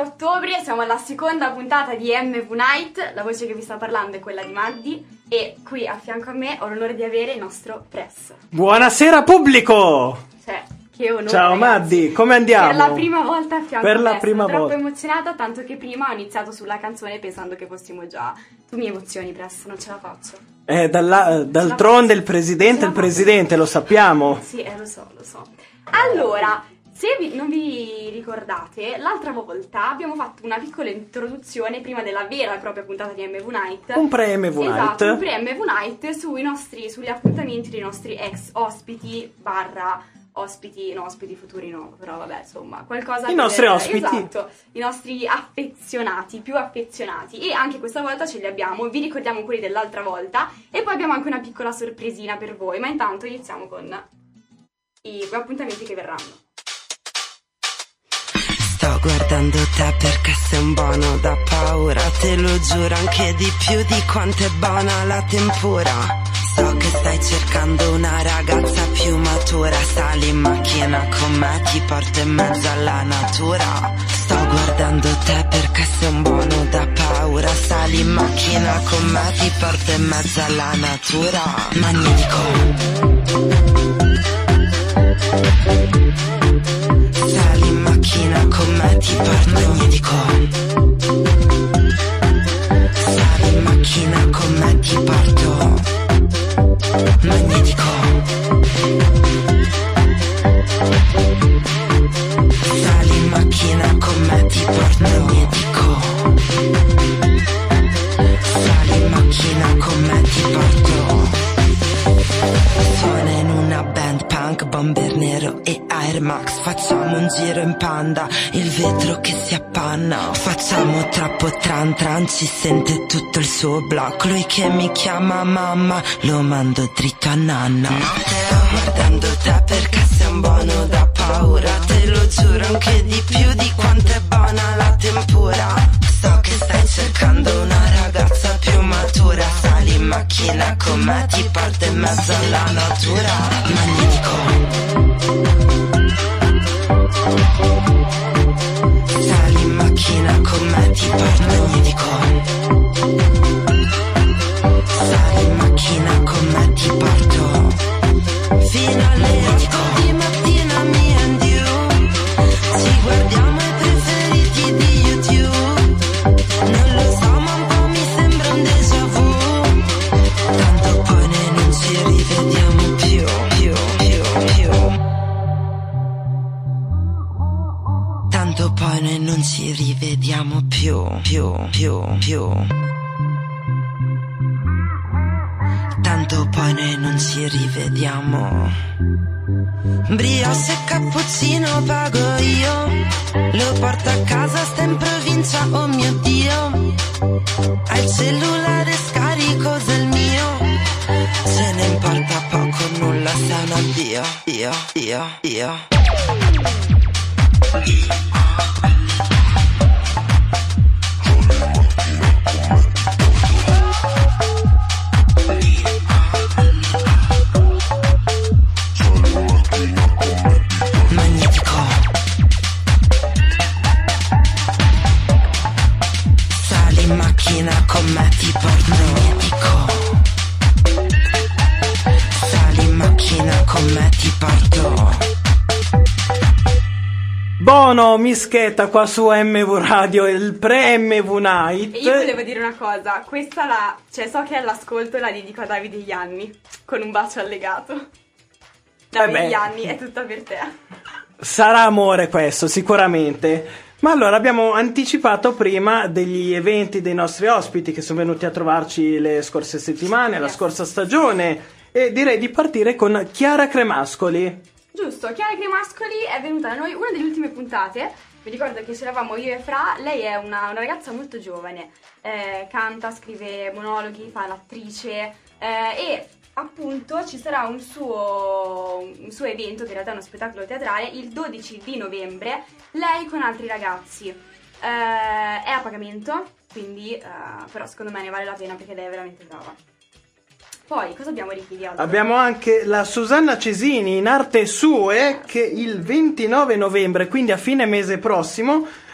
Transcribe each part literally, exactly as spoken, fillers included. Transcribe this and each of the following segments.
ottobre, siamo alla seconda puntata di M V Night. La voce che vi sta parlando è quella di Maddi e qui a fianco a me ho l'onore di avere il nostro press. Buonasera pubblico! Cioè, che onore. Ciao ragazzi. Maddi, come andiamo? Per la prima volta a fianco per a me. la prima Sono volta. troppo emozionata, tanto che prima ho iniziato sulla canzone pensando che fossimo già... Tu mi emozioni, press, non ce la faccio. Eh, dalla, d'altronde il presidente è il presidente, lo sappiamo. Sì, eh, lo so, lo so. Allora... Se vi, non vi ricordate, l'altra volta abbiamo fatto una piccola introduzione prima della vera e propria puntata di M V Night. Un pre-M V Night. Esatto, un pre-M V Night sui nostri, sugli appuntamenti dei nostri ex ospiti barra ospiti, no, ospiti futuri no, però vabbè, insomma, qualcosa... I nostri ospiti. Esatto, i nostri affezionati, più affezionati. E anche questa volta ce li abbiamo, vi ricordiamo quelli dell'altra volta e poi abbiamo anche una piccola sorpresina per voi, ma intanto iniziamo con i appuntamenti che verranno. Sto guardando te perché sei un buono da paura, te lo giuro, anche di più di quanto è buona la tempura. So che stai cercando una ragazza più matura, sali in macchina con me, ti porto in mezzo alla natura. Sto guardando te perché sei un buono da paura, sali in macchina con me, ti porto in mezzo alla natura. Magnetico. Sali in macchina con me, ti porto magnetico. Sali in macchina con me, ti porto magnetico. Sali in macchina con me, ti porto magnetico. Sali in macchina con me, ti porto. Suona in una band punk, bomber nero e Air Max. Facciamo un giro in Panda, il vetro che si appanna. Facciamo troppo tran tran, ci sente tutto il suo blocco. Lui che mi chiama mamma, lo mando dritto a nanna. Sto guardando te perché sei un buono da paura, te lo giuro, anche di più di quanto è buona la tempura. So che stai cercando una ragazza più matura, sali in macchina con me, ti porto in mezzo alla natura. Magnetico. Sali in macchina con me, ti porto magnetico. Sali in macchina con me, ti porto fino alle otto di mattina, me and you. Ci guardiamo i preferiti di YouTube. Non lo so, ma un po' mi sembra un déjà vu. Tanto poi noi non ci rivediamo più, più, più, più. Tanto poi noi non ci rivediamo più, più, più, più. Tanto poi noi non ci rivediamo. Brioche e cappuccino pago io, lo porto a casa, sta in provincia, oh mio Dio. Hai il cellulare scarico del mio, ce ne importa poco, nulla, sei un addio. Io, io, io. Con me ti porto magnetico. Sali in macchina con me, ti porto. Bono, mischetta qua su M V Radio, il pre-M V Night. E io volevo dire una cosa, questa la, cioè so che all'ascolto la dedico a Davide Ianni, con un bacio allegato. Davide Ianni, è tutta per te. Sarà amore questo, sicuramente. Ma allora abbiamo anticipato prima degli eventi dei nostri ospiti che sono venuti a trovarci le scorse settimane, la scorsa stagione, e direi di partire con Chiara Cremascoli. Giusto, Chiara Cremascoli è venuta da noi una delle ultime puntate. Mi ricordo che c'eravamo io e Fra. Lei è una, una ragazza molto giovane, eh, canta, scrive monologhi, fa l'attrice eh, e appunto ci sarà un suo, un suo evento, che in realtà è uno spettacolo teatrale, il dodici di novembre, lei con altri ragazzi. Eh, è a pagamento, quindi eh, però secondo me ne vale la pena perché lei è veramente brava. Poi, cosa abbiamo, Ricky, di altro? Abbiamo anche la Susanna Cesini in Arte Sue, che il ventinove novembre, quindi a fine mese prossimo,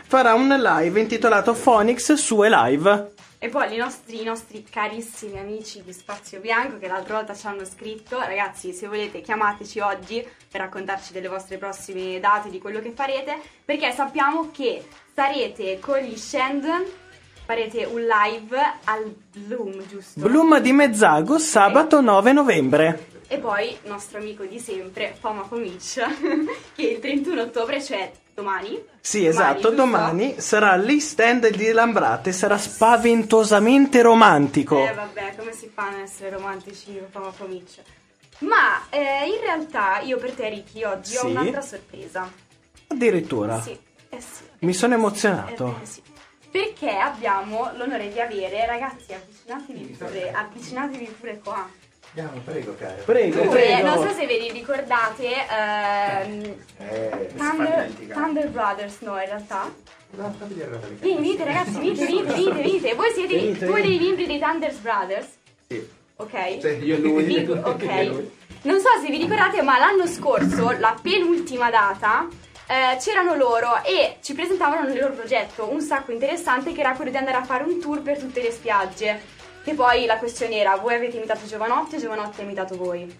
farà un live intitolato Phoenix Sue Live. E poi i nostri, i nostri carissimi amici di Spazio Bianco, che l'altra volta ci hanno scritto, ragazzi, se volete chiamateci oggi per raccontarci delle vostre prossime date, di quello che farete, perché sappiamo che sarete con gli Shandon, farete un live al Bloom, giusto? Bloom di Mezzago, sabato nove novembre. E poi il nostro amico di sempre, Foma Fomic, che il trentuno ottobre, cioè domani. Sì, esatto, domani, domani sarà lì stand di Lambrate, sarà spaventosamente romantico. Eh vabbè, come si fa a non essere romantici con Foma Fomic? Ma eh, in realtà io per te, Ricky, oggi Sì. ho un'altra sorpresa. Addirittura. Sì, eh sì. Mi sono emozionato. Ebbene sì. Perché abbiamo l'onore di avere, ragazzi, avvicinatevi pure, avvicinatevi pure qua. Andiamo, prego, caro. Prego, Due, prego. non so se ve li ricordate, ehm, Eh, Thunder, Thunder Brothers, no in realtà. no, fammi dire la verità. Venite, venite ragazzi, venite, venite, venite, venite. Voi siete Venite, due dei venite. membri dei Thunder Brothers, Sì. ok? Sì, io e lui. Vi- Io e ok. lui. Non so se vi ricordate, ma l'anno scorso, la penultima data, eh, c'erano loro e ci presentavano il loro progetto, un sacco interessante, che era quello di andare a fare un tour per tutte le spiagge. Che poi la questione era: voi avete imitato Giovanotti o Giovanotti ha imitato voi?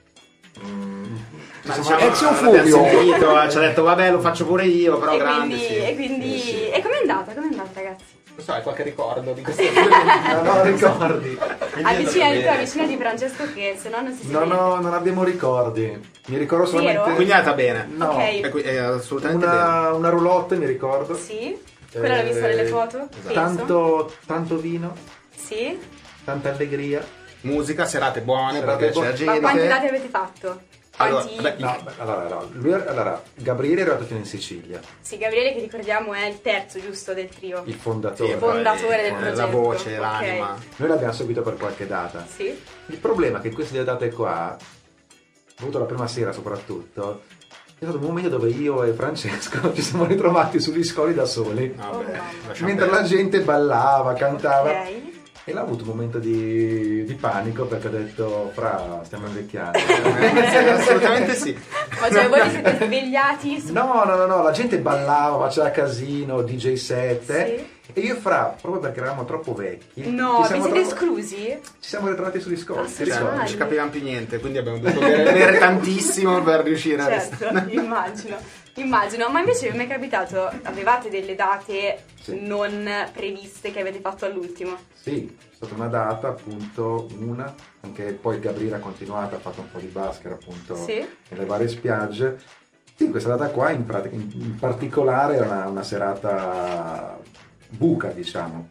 Ma Diciamo, Ezio l'abbiamo Furio. sentito, ci ha detto vabbè lo faccio pure io, però e, grande, quindi, sì. e quindi Sì, sì. e com'è andata? Com'è andata, ragazzi? Non so, hai qualche ricordo di questo? No, no, ricordi. Avvicinati tu, avvicinati Francesco, che se no non si No, sente. no, non abbiamo ricordi. Mi ricordo Vero? solamente Quindi è andata bene. No. Ok. È, qui- è assolutamente bene. una, una roulotte, mi ricordo. Sì? Quella l'ho vista nelle foto? Penso. Tanto, tanto vino, Sì? tanta allegria. Musica, serate buone, Serate perché buone. c'è Ma gente. quanti dati avete fatto? Allora, Quanti... beh, No, beh, allora, no, lui, allora, Gabriele è arrivato fino in Sicilia, Sì, Gabriele, che ricordiamo è il terzo, giusto, del trio. il fondatore. Sì, fondatore del eh, progetto. La voce, Ok. l'anima. Noi l'abbiamo seguito per qualche data. Sì? Il problema è che in queste date qua, avuto la prima sera soprattutto, è stato un momento dove io e Francesco ci siamo ritrovati sugli scoli da soli, Vabbè, Oh, mamma. lasciamo mentre la perdere. gente ballava, cantava. Ok. E l'ha avuto un momento di, di panico perché ha detto: Fra, stiamo invecchiando. Eh, sì, assolutamente sì. Ma cioè voi vi siete svegliati su... No, no, no, no, la gente ballava, faceva casino, D J set. eh. E io e Fra, proprio perché eravamo troppo vecchi, No, ci vi siamo, siete troppo- esclusi? ci siamo ritrovati sugli scoli. Ah, ti sì, Cioè, ricordi? non ci capivamo più niente, quindi abbiamo dovuto bere, bere tantissimo per riuscire a Certo, restare. immagino, immagino. Ma invece mi è capitato, avevate delle date Sì. non previste che avete fatto all'ultimo? Sì, è stata una data, appunto, una, anche poi Gabriele ha continuato, ha fatto un po' di basket, appunto, Sì. nelle varie spiagge. Sì, questa data qua in, pratica- in- in particolare era una, una serata buca, diciamo.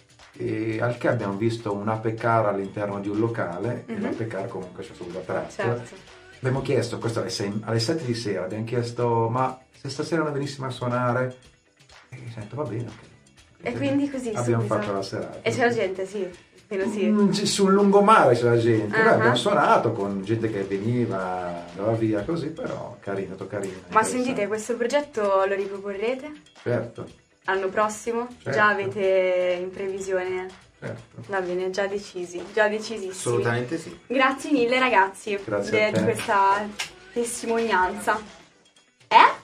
E al che abbiamo visto un A P car all'interno di un locale, e Mhm. l'A P car comunque c'è sulla traccia. Certo. Abbiamo chiesto, questo alle, sei- alle sette di sera, abbiamo chiesto: ma se stasera non venissimo a suonare? E mi detto: va bene, ok. E quindi così abbiamo subito. fatto la serata. E c'era gente, sì, quello sì. Mm, c- sul lungomare c'era gente. Noi Ah. abbiamo suonato con gente che veniva, andava via così, però carino, to carino. Ma interessante. sentite, questo progetto lo riproporrete Certo, l'anno prossimo? Certo. Già avete in previsione? certo. Va bene, già decisi, già decisissimi. Assolutamente sì. Grazie mille ragazzi Grazie de- a te. di questa testimonianza. Eh?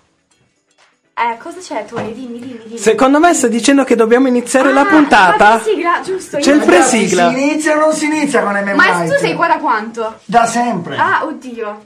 Eh, cosa c'è Tony? Dimmi, dimmi, dimmi. Secondo me sta dicendo che dobbiamo iniziare Ah, la puntata. fate sigla, giusto. C'è io- il presigla. Si inizia o non si inizia con M M Ma Night? tu sei qua da quanto? Da sempre. Ah, oddio.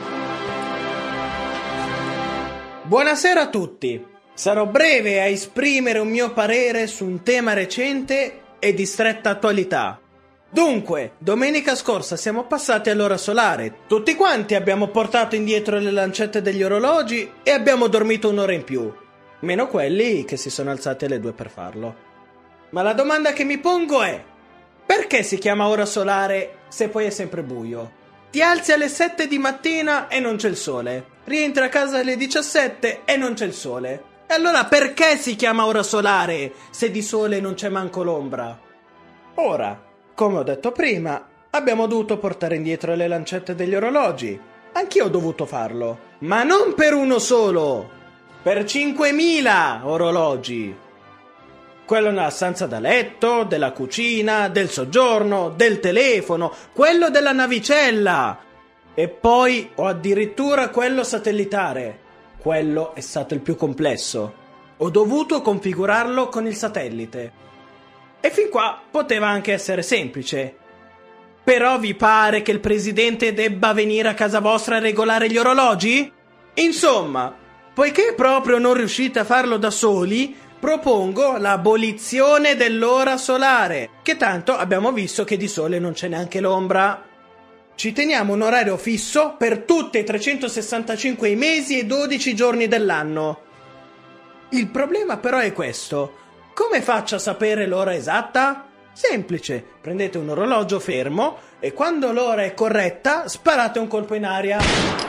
Buonasera a tutti. Sarò breve a esprimere un mio parere su un tema recente e di stretta attualità. Dunque, domenica scorsa siamo passati all'ora solare. Tutti quanti abbiamo portato indietro le lancette degli orologi e abbiamo dormito un'ora in più. Meno quelli che si sono alzati alle due per farlo. Ma la domanda che mi pongo è: perché si chiama ora solare se poi è sempre buio? Ti alzi alle sette di mattina e non c'è il sole. Rientri a casa alle diciassette e non c'è il sole. E allora perché si chiama ora solare se di sole non c'è manco l'ombra? Ora, come ho detto prima, abbiamo dovuto portare indietro le lancette degli orologi. Anch'io ho dovuto farlo. Ma non per uno solo. Per cinquemila orologi. Quello nella stanza da letto, della cucina, del soggiorno, del telefono, quello della navicella. E poi ho addirittura quello satellitare. Quello è stato il più complesso. Ho dovuto configurarlo con il satellite. E fin qua poteva anche essere semplice. Però vi pare che il presidente debba venire a casa vostra a regolare gli orologi? Insomma, poiché proprio non riuscite a farlo da soli, propongo l'abolizione dell'ora solare, che tanto abbiamo visto che di sole non c'è neanche l'ombra. Ci teniamo un orario fisso per tutti i trecentosessantacinque mesi e dodici giorni dell'anno. Il problema però è questo: come faccio a sapere l'ora esatta? Semplice, prendete un orologio fermo e quando l'ora è corretta sparate un colpo in aria.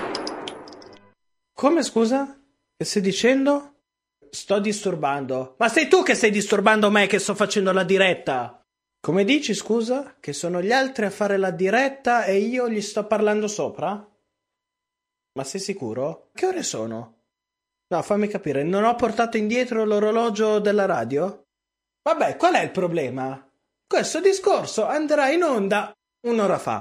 Come, scusa? Che stai dicendo? Sto disturbando. Ma sei tu che stai disturbando me che sto facendo la diretta. Come dici, scusa? Che sono gli altri a fare la diretta e io gli sto parlando sopra? Ma sei sicuro? Che ore sono? No, fammi capire, non ho portato indietro l'orologio della radio? Vabbè, qual è il problema? Questo discorso andrà in onda un'ora fa.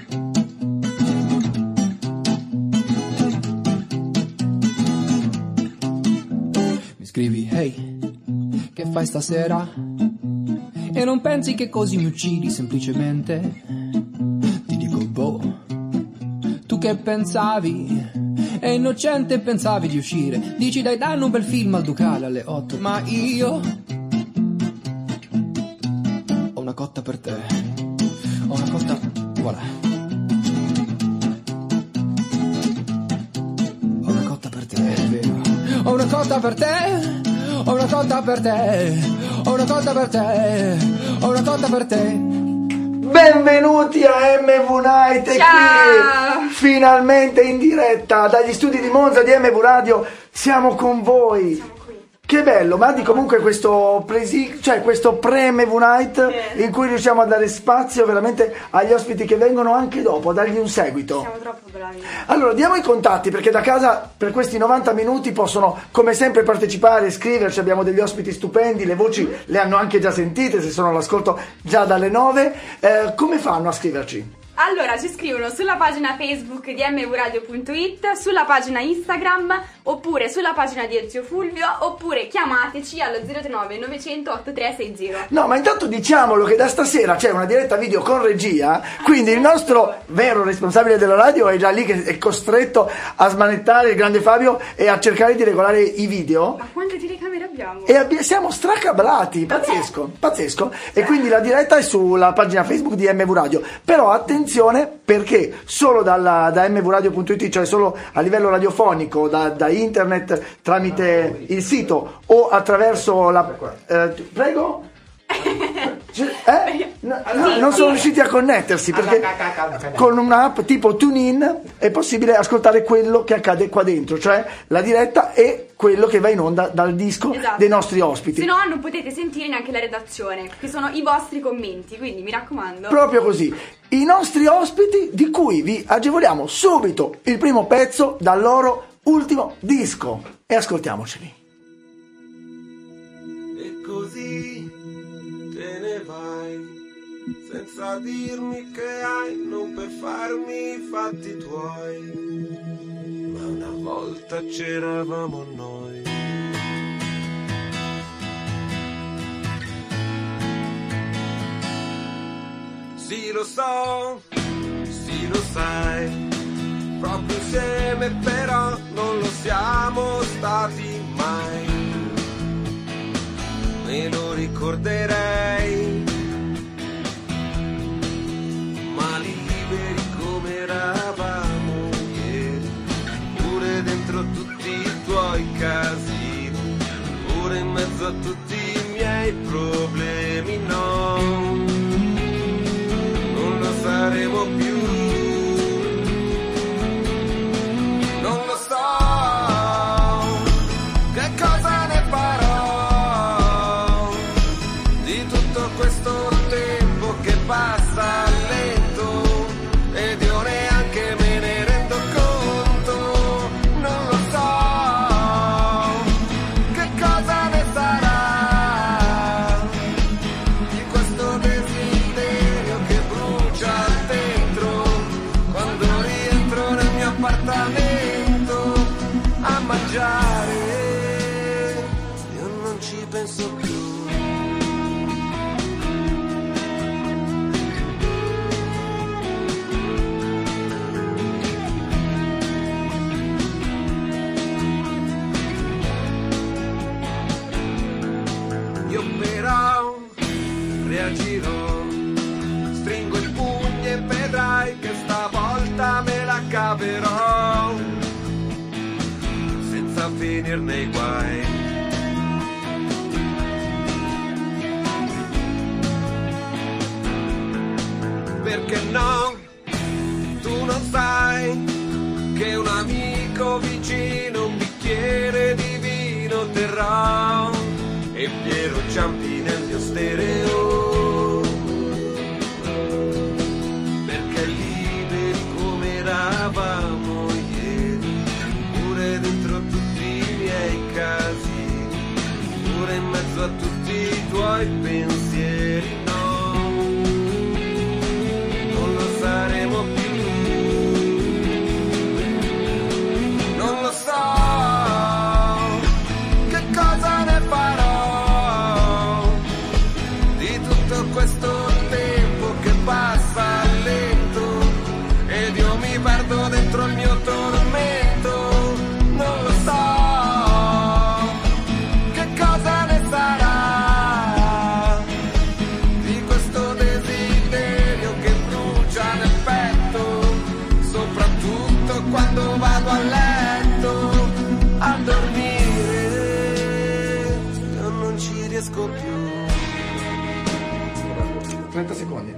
Mi scrivi, hey, che fai stasera? E non pensi che così mi uccidi semplicemente? Ti dico, boh, tu che pensavi? È innocente, pensavi di uscire. Dici dai, danno un bel film al Ducale alle otto. Ma io ho una cotta per te. Ho una cotta, voilà. Ho una cotta per te, è vero. Ho una cotta per te. Ho una cotta per te. Ho una cotta per te. Ho una cotta per te. Benvenuti a M V Night. Ciao! Qui finalmente in diretta dagli studi di Monza di M V Radio siamo con voi. Siamo qui. Che bello, Matti, comunque questo presi, cioè questo pre-M V Night Sì. in cui riusciamo a dare spazio veramente agli ospiti che vengono anche dopo, a dargli un seguito. Siamo troppo bravi. Allora, diamo i contatti perché da casa per questi novanta minuti possono come sempre partecipare, scriverci, abbiamo degli ospiti stupendi, le voci le hanno anche già sentite, se sono all'ascolto già dalle nove. Eh, come fanno a scriverci? Allora, ci scrivono sulla pagina Facebook di m v radio punto i t, sulla pagina Instagram, oppure sulla pagina di Ezio Fulvio, oppure chiamateci allo zero tre nove novecento ottantatré sessanta. No, ma intanto diciamolo che da stasera c'è una diretta video con regia, quindi il nostro vero responsabile della radio è già lì che è costretto a smanettare il grande Fabio e a cercare di regolare i video. Ma quante telecamere abbiamo? E abbi- siamo stracablati, pazzesco, pazzesco. E quindi la diretta è sulla pagina Facebook di M V Radio. Però attenzione perché solo dalla, da m v radio punto i t, cioè solo a livello radiofonico, da, da internet tramite il sito o attraverso la... Eh, prego? Eh? No, no, non sono riusciti a connettersi perché con un'app tipo TuneIn è possibile ascoltare quello che accade qua dentro, cioè la diretta e quello che va in onda dal disco Esatto. dei nostri ospiti. Se no non potete sentire neanche la redazione, che sono i vostri commenti, quindi mi raccomando. Proprio così. I nostri ospiti di cui vi agevoliamo subito il primo pezzo dal loro ultimo disco e ascoltiamoceli. E così te ne vai senza dirmi che hai, non per farmi i fatti tuoi, ma una volta c'eravamo noi. Sì, lo so, sì, lo sai, proprio insieme però non lo siamo stati mai. Me lo ricorderei, ma liberi come eravamo ieri, pure dentro tutti i tuoi casini, pure in mezzo a tutti i miei problemi, no, non lo saremo più, non lo so che cosa ne farò di tutto questo tempo che passa lento ed io neanche me ne rendo conto, non lo so che cosa ne sarà di questo desiderio che brucia dentro quando rientro nel mio appartamento a mangiare. finir nei guai. Perché no, tu non sai che un amico vicino un bicchiere di vino terrà e Piero Ciampi nel mio stereo, perché liberi come eravamo ieri, pure dentro tutti i miei casi, pure in mezzo a tutti i tuoi pensieri, no, non lo saremo più. Non lo so che cosa ne farò di tutto questo tempo che passa lento ed io mi perdo dentro il mio tormento. Non lo so che cosa ne sarà di questo desiderio che brucia nel petto, soprattutto quando vado a letto a dormire, io non ci riesco più. trenta secondi.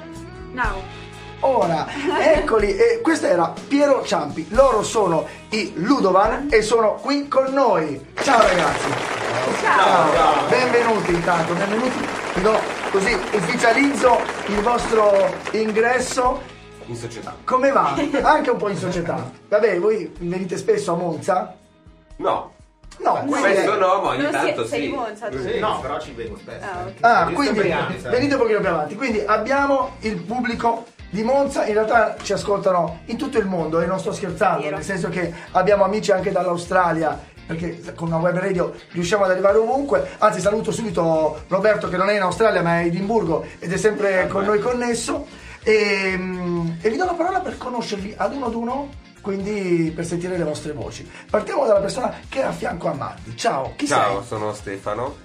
Now. Ora, eccoli, e questo era Piero Ciampi, loro sono i Ludovan e sono qui con noi. Ciao ragazzi. Ciao. Ciao. Benvenuti intanto, benvenuti. Vi do così, ufficializzo il vostro ingresso. In società. Come va? Anche un po' in società. Vabbè, voi venite spesso a Monza? No. No, quindi... Spesso no, ma ogni Non tanto sei, sei sì. di Monza tu? Sì. No, però ci vengo spesso. Ah, ok. Ah, Giusto quindi per anni, sai. venite un pochino più avanti. Quindi abbiamo il pubblico di Monza, in realtà ci ascoltano in tutto il mondo e non sto scherzando, Vero. nel senso che abbiamo amici anche dall'Australia, perché con una web radio riusciamo ad arrivare ovunque. Anzi, saluto subito Roberto che non è in Australia ma è a Edimburgo ed è sempre con noi connesso. E, e vi do la parola per conoscervi ad uno ad uno, quindi per sentire le vostre voci. Partiamo dalla persona che è a fianco a Maddi. Ciao, chi Ciao, sei? sono Stefano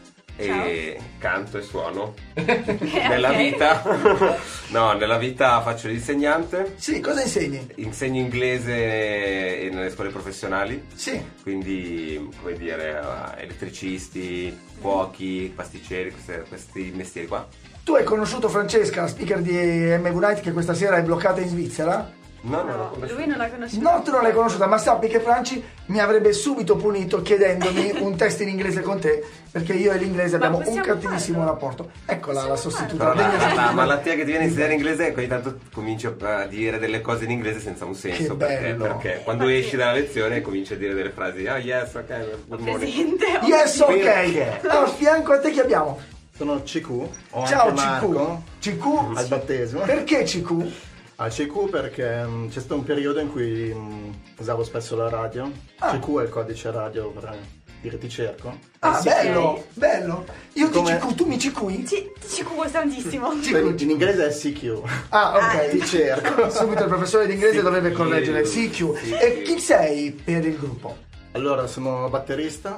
e canto e suono. Eh, Nella ok. vita no, nella vita faccio l'insegnante, Sì, cosa insegni? insegno inglese nelle scuole professionali, Sì. quindi come dire eh, elettricisti, cuochi, pasticceri, queste- questi mestieri qua. Tu hai conosciuto Francesca, la speaker di M V Night, che questa sera è bloccata in Svizzera? No, no, no, No, conosco. lui non la conosce. No, tu non l'hai conosciuta, ma sappi che Franci mi avrebbe subito punito chiedendomi un test in inglese con te, perché io e l'inglese Ma abbiamo un possiamo cattivissimo farlo? rapporto. Eccola Possiamo la sostituta. Però la, degna la, la sostituta. malattia che ti viene a insegnare inglese è che ogni tanto cominci a dire delle cose in inglese senza un senso. Che perché, bello. perché quando Infatti- esci dalla lezione cominci a dire delle frasi. Ah, yes, ok, good morning. Presente. Yes, ok. Perché? A fianco a te chi abbiamo? Sono C Q, ho Ciao anche Marco C Q. C Q. al battesimo. Perché C Q? Al C Q perché mh, c'è stato un periodo in cui mh, usavo spesso la radio. Ah. C Q è il codice radio per dire ti cerco. Ah, sì, bello, ok. bello. Io ti Come- C Q, tu mi C Q? Ci, ci cubo tantissimo. In in inglese è C Q. Ah, ok. Ti cerco. Subito il professore di inglese dovrebbe correggere. C Q. Sì, E sì. chi sei per il gruppo? Allora, sono batterista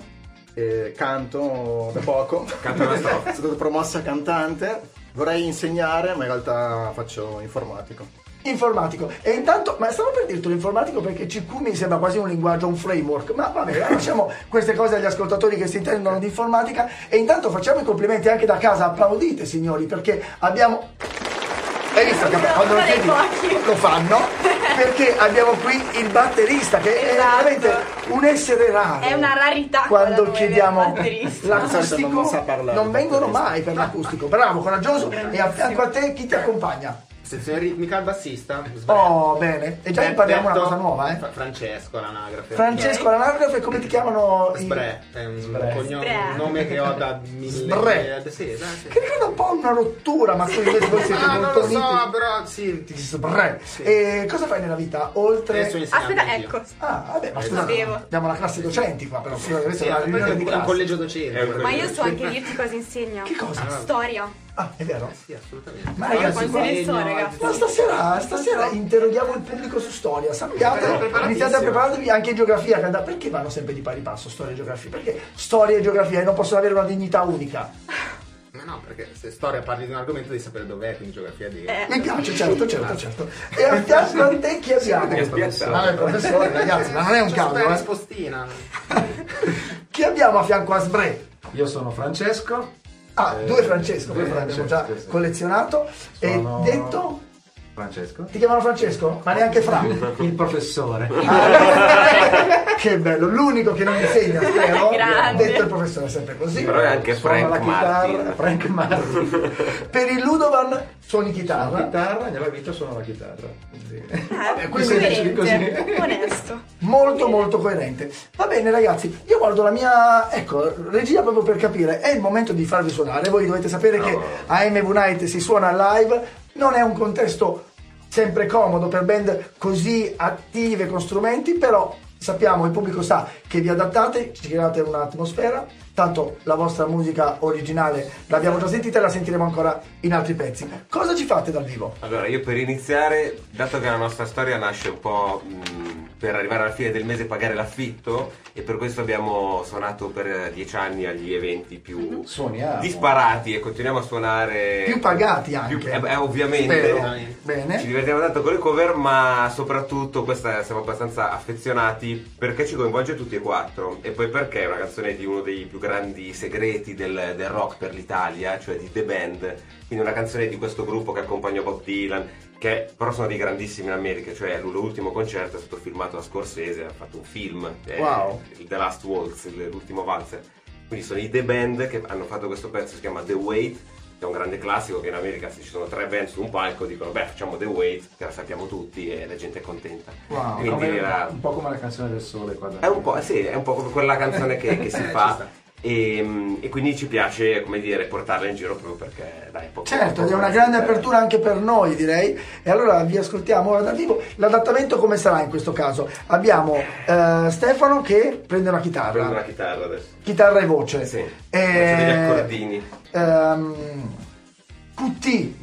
e canto da poco. Canto una strofa. Sono stato promosso a cantante. Vorrei insegnare, ma in realtà faccio informatico. Informatico. E intanto, ma stavo per dirti l'informatico perché C Q mi sembra quasi un linguaggio, un framework. Ma vabbè, lasciamo queste cose agli ascoltatori che si intendono di informatica. E intanto facciamo i complimenti anche da casa. Applaudite, signori, perché abbiamo. Hai visto che quando lo Dai chiedi pochi. lo fanno? Perché abbiamo qui il batterista che è Esatto. veramente un essere raro. È una rarità Quando qua da noi, chiediamo il batterista. l'acustico, Non sa parlare non il vengono batterista. mai per l'acustico. Bravo, coraggioso. E a fianco a te chi ti accompagna? Sezione ritmica al bassista. Oh, bene. E già impariamo una cosa nuova, eh? Francesco all'anagrafe. Francesco, l'anagrafe, come ti chiamano? i- Sbre, è un, Sbre. cognome- Sbre. un nome che ho da mille Sbre. sì, esatto, sì. Che ricorda un po' una rottura, ma poi invece voi siete Ah, non molto lo so, uniti. però sì, ti Sbre. E cosa fai nella vita? Oltre. Adesso insegnante Aspetta, anch'io. ecco. Ah, vabbè, ma scusa, Sapevo. abbiamo la classe docenti qua, però scusa, questa Sì, è una riunione di perché è un classe. collegio docente. È un Ma io so anche dirti cosa insegno. Che cosa? Storia. Ah, è vero? Sì, assolutamente. Ma ragazzi, Quanti qua- ne so, ragazzi? ma stasera, stasera interroghiamo il pubblico su storia. Sappiate, Preparatissimo. iniziate a prepararvi anche in geografia. che andate- Perché vanno sempre di pari passo storia e geografia? Perché storia e geografia non possono avere una dignità unica. Ma no, perché se storia parli di un argomento devi sapere dov'è, quindi geografia devi. Eh. Mi piace, certo, certo, certo. E a fianco a te chi abbiamo? Che spiazzato. Ma è il professore, ragazzi, ma non è un C'è caso, una eh. rispostina. Chi abbiamo a fianco a Sbre? Io sono Francesco. Ah, Eh, due Francesco, due questo l'abbiamo già Francesco, sì, sì. collezionato. Sono- E detto? Francesco. Ti chiamano Francesco? Ma neanche Fra. Il professore. Ah, che bello, l'unico che non insegna, spero. Grande. Detto il professore, è sempre così. Però è anche Suona la Frank chitarra, Martin. Frank Martin. Per il Ludovan suoni La chitarra. chitarra, nella vita suono la chitarra. Quindi... Eh, quindi dici coerente, così. onesto. Molto molto coerente. Va bene ragazzi, io guardo la mia, ecco, regia proprio per capire, è il momento di farvi suonare. Voi dovete sapere che a M V Night si suona live, non è un contesto sempre comodo per band così attive con strumenti, però sappiamo, il pubblico sa che vi adattate, ci create un'atmosfera, tanto la vostra musica originale l'abbiamo già sentita e la sentiremo ancora in altri pezzi. Cosa ci fate dal vivo? Allora, io per iniziare, dato che la nostra storia nasce un po' mh, per arrivare alla fine del mese e pagare l'affitto, e per questo abbiamo suonato per dieci anni agli eventi più Suoniamo. disparati e continuiamo a suonare Più pagati anche. più- eh, beh, ovviamente. Spero. Bene. Ci divertiamo tanto con le cover, ma soprattutto questa siamo abbastanza affezionati perché ci coinvolge tutti e quattro, e poi perché è una canzone di uno dei più grandi segreti del, del rock per l'Italia, cioè di The Band, quindi una canzone di questo gruppo che accompagnò Bob Dylan, che però sono dei grandissimi in America, cioè l'ultimo concerto è stato filmato da Scorsese, ha fatto un film, eh, Wow. il The Last Waltz, l'ultimo valzer. Quindi sono i The Band che hanno fatto questo pezzo, si chiama The Wait, che è un grande classico, che in America se ci sono tre band su un palco dicono beh facciamo The Wait, che la sappiamo tutti e la gente è contenta. Wow. Quindi Come- era- un po' come la canzone del sole qua da- è un po', sì, è un po' come quella canzone che, che si Eh, ci fa sta. e, e quindi ci piace, come dire, portarla in giro proprio perché dai, poco, Certo, poco è una da grande ascoltare. apertura anche per noi, direi. E allora vi ascoltiamo ora dal vivo. L'adattamento come sarà in questo caso? Abbiamo eh, Stefano che prende una chitarra. Prendo la chitarra adesso. Chitarra e voce. Sì, Eh, faccio degli accordini. ehm, Q T.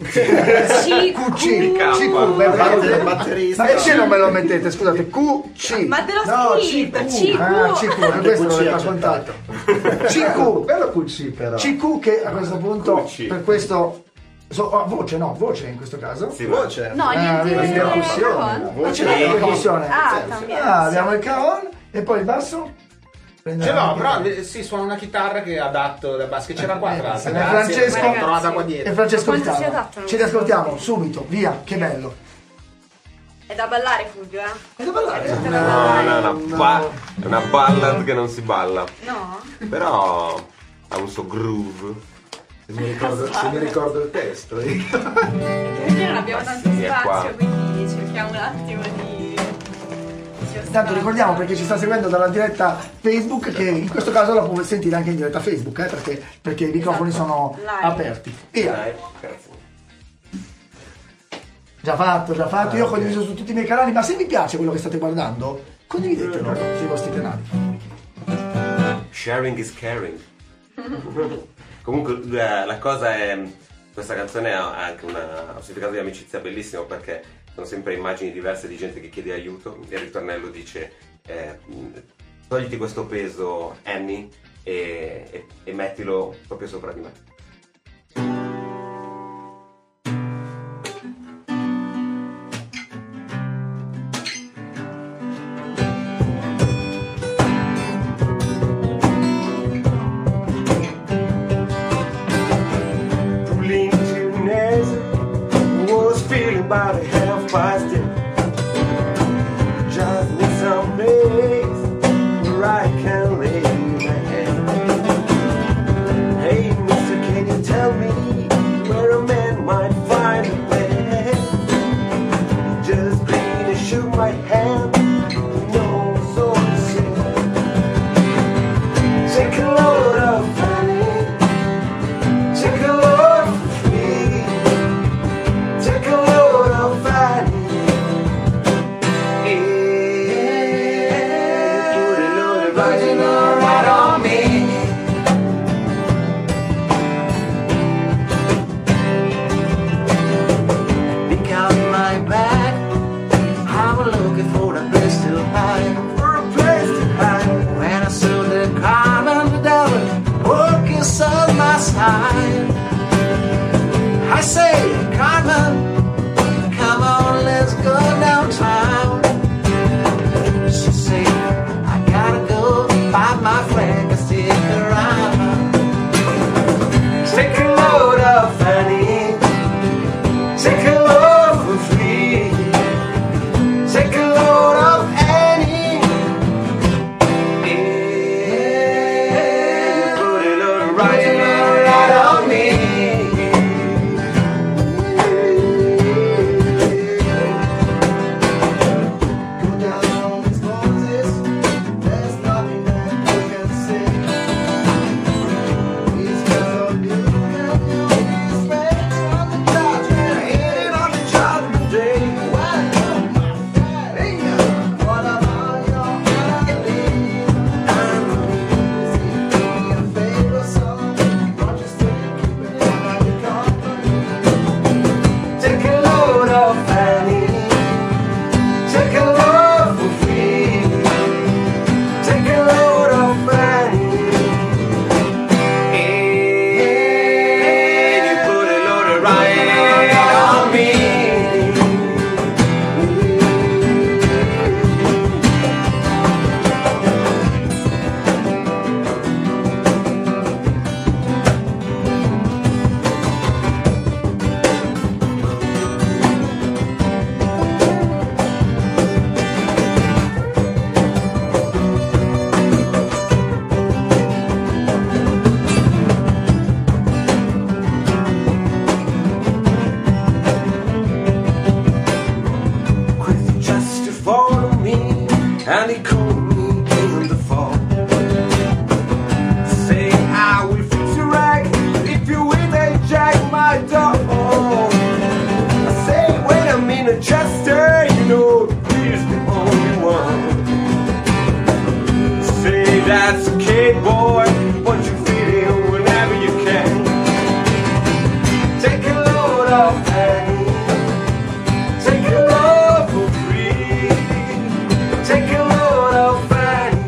C Q C. Q. C Q. beh, Batterista. bravo. Batterista. Ma perché non me lo mettete? Scusate, Q C. Ma te l'ho No, scritto, C Q. C Q. Ah, C Q, per questo Q C l'ho ha raccontato. C Q. Bello Q C però. C Q che a questo punto, Q C. per questo... so- oh, voce, no, voce in questo caso. Sì, ma- Voce. No, Ah, niente vedi, di percussione. cajon. Ma ce l'hai la percussione? Ah, también. Ah, abbiamo il cajon e poi il basso? Prende Ce la l'ho, chitarra. però eh, sì, suona una chitarra che è adatto da basso, che c'era qua tra l'altro. Eh, Grazie, Francesco- l'ho trovata qua E dietro. Francesco Quanto si chitarra. adattano? Ci riascoltiamo subito, via, che bello. È da ballare, Fulvio, eh? È da ballare. È tutta da No, ballare. no, è una, ba- è una ballad che non si balla, No? però ha un suo groove. Se mi ricordo, se mi ricordo il testo. Perché non abbiamo tanto Sì, è qua. spazio, quindi cerchiamo un attimo di... Intanto ricordiamo perché ci sta seguendo dalla diretta Facebook che in questo caso la può sentire anche in diretta Facebook, eh, perché, perché i microfoni Esatto. sono Live. aperti. Via. Dai, grazie. Già fatto, già fatto. Io ho Ah, ok. condiviso su tutti i miei canali, ma se vi piace quello che state guardando, condividetelo sui vostri canali. Sharing is caring. Comunque la, la cosa è, questa canzone ha anche una- un significato di amicizia bellissimo perché sono sempre immagini diverse di gente che chiede aiuto. Il ritornello dice eh, togliti questo peso Annie e, e- e mettilo proprio sopra di me. Pulling to Nazareth was feeling about a half past ten. Just need some place where I can lay my head. Hey, mister, can you tell me where a man might find a bed? Just green and shook my hand. No, so to say. Take a load of honey. Take a load of me. Take a load of honey. Yeah, put a load of honey right on me. Pick out my bag. I'm looking for a place to hide. For a place to hide. When I saw the Carmen, the devil walking side by side. I say, Carmen, come on, let's go downtown. She say, I gotta go buy my and he called me in the fall. Say I will fix your rag if you will they jack my door. I say when I'm in a Chester, you know he's the only one. Say that's okay, boy, but you feel it whenever you can. Take a load off Annie, take a load for free, take a load off Annie.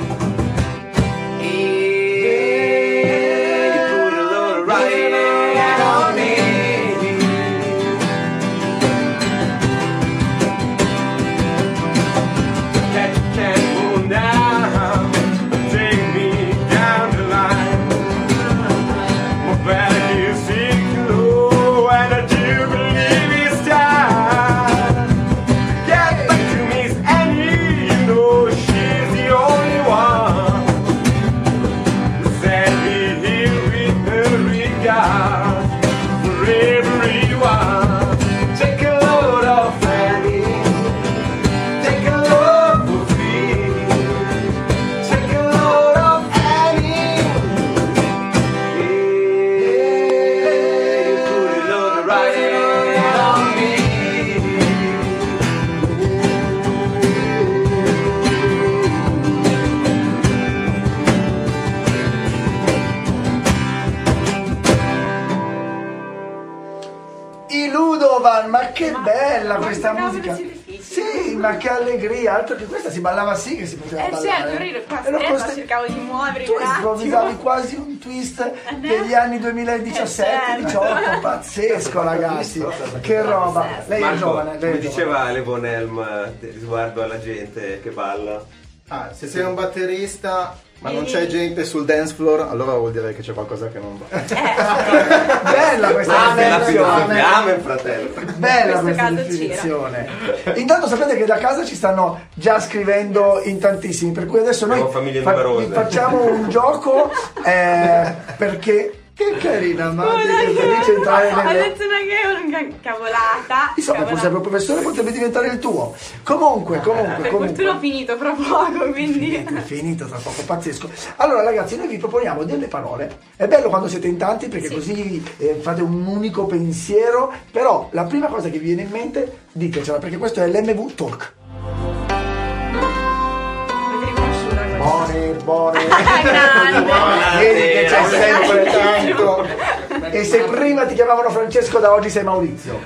Yeah, you put a load right on me. That you can't move down, take me down the line. My back is sinking low, and I do believe it's time. Get back to Miss Annie, you know she's the only one. Send me here with her regards for everyone. Take a load off Annie, take a load for free, take a load off Annie. Yeah, put a load right on me. I Ludovan, ma che bella questa cavolo musica! siete fissi. Sì, ma che allegria! Altro che questa si ballava sì che si poteva Eh ballare. certo, io qua Ero stessa coste- cercavo di muovere Tu un attimo. improvvisavi quasi un twist degli anni duemiladiciassette diciotto, pazzesco ragazzi, che roba! Lei è Marco, giovane, lei come è giovane. diceva Levon Helm eh, riguardo alla gente che balla. Ah, se sei un batterista ma non c'è gente sul dance floor, allora vuol dire che c'è qualcosa che non va. Bella questa Ah, la definizione. filosofia, fratello. Bella In questo questa caso definizione. Intanto sapete che da casa ci stanno già scrivendo in tantissimi, per cui adesso noi Siamo famiglie fa- numerose. vi facciamo un gioco eh, perché che carina, ma che felice entrare Ha nelle... detto una che- una cavolata. Insomma, cavolata. forse il professore potrebbe diventare il tuo. Comunque, comunque, Per fortuna ho comunque. finito fra poco, quindi... È finito tra poco, pazzesco. Allora ragazzi, noi vi proponiamo delle parole. È bello quando siete in tanti perché Sì. così eh, fate un unico pensiero. Però la prima cosa che vi viene in mente, ditecela, perché questo è l'M V Talk. Avete riconosciuta questa? Buone, buone. Grande. Vedi che c'è sempre Bellissimo. tanto. E se prima ti chiamavano Francesco, da oggi sei Maurizio.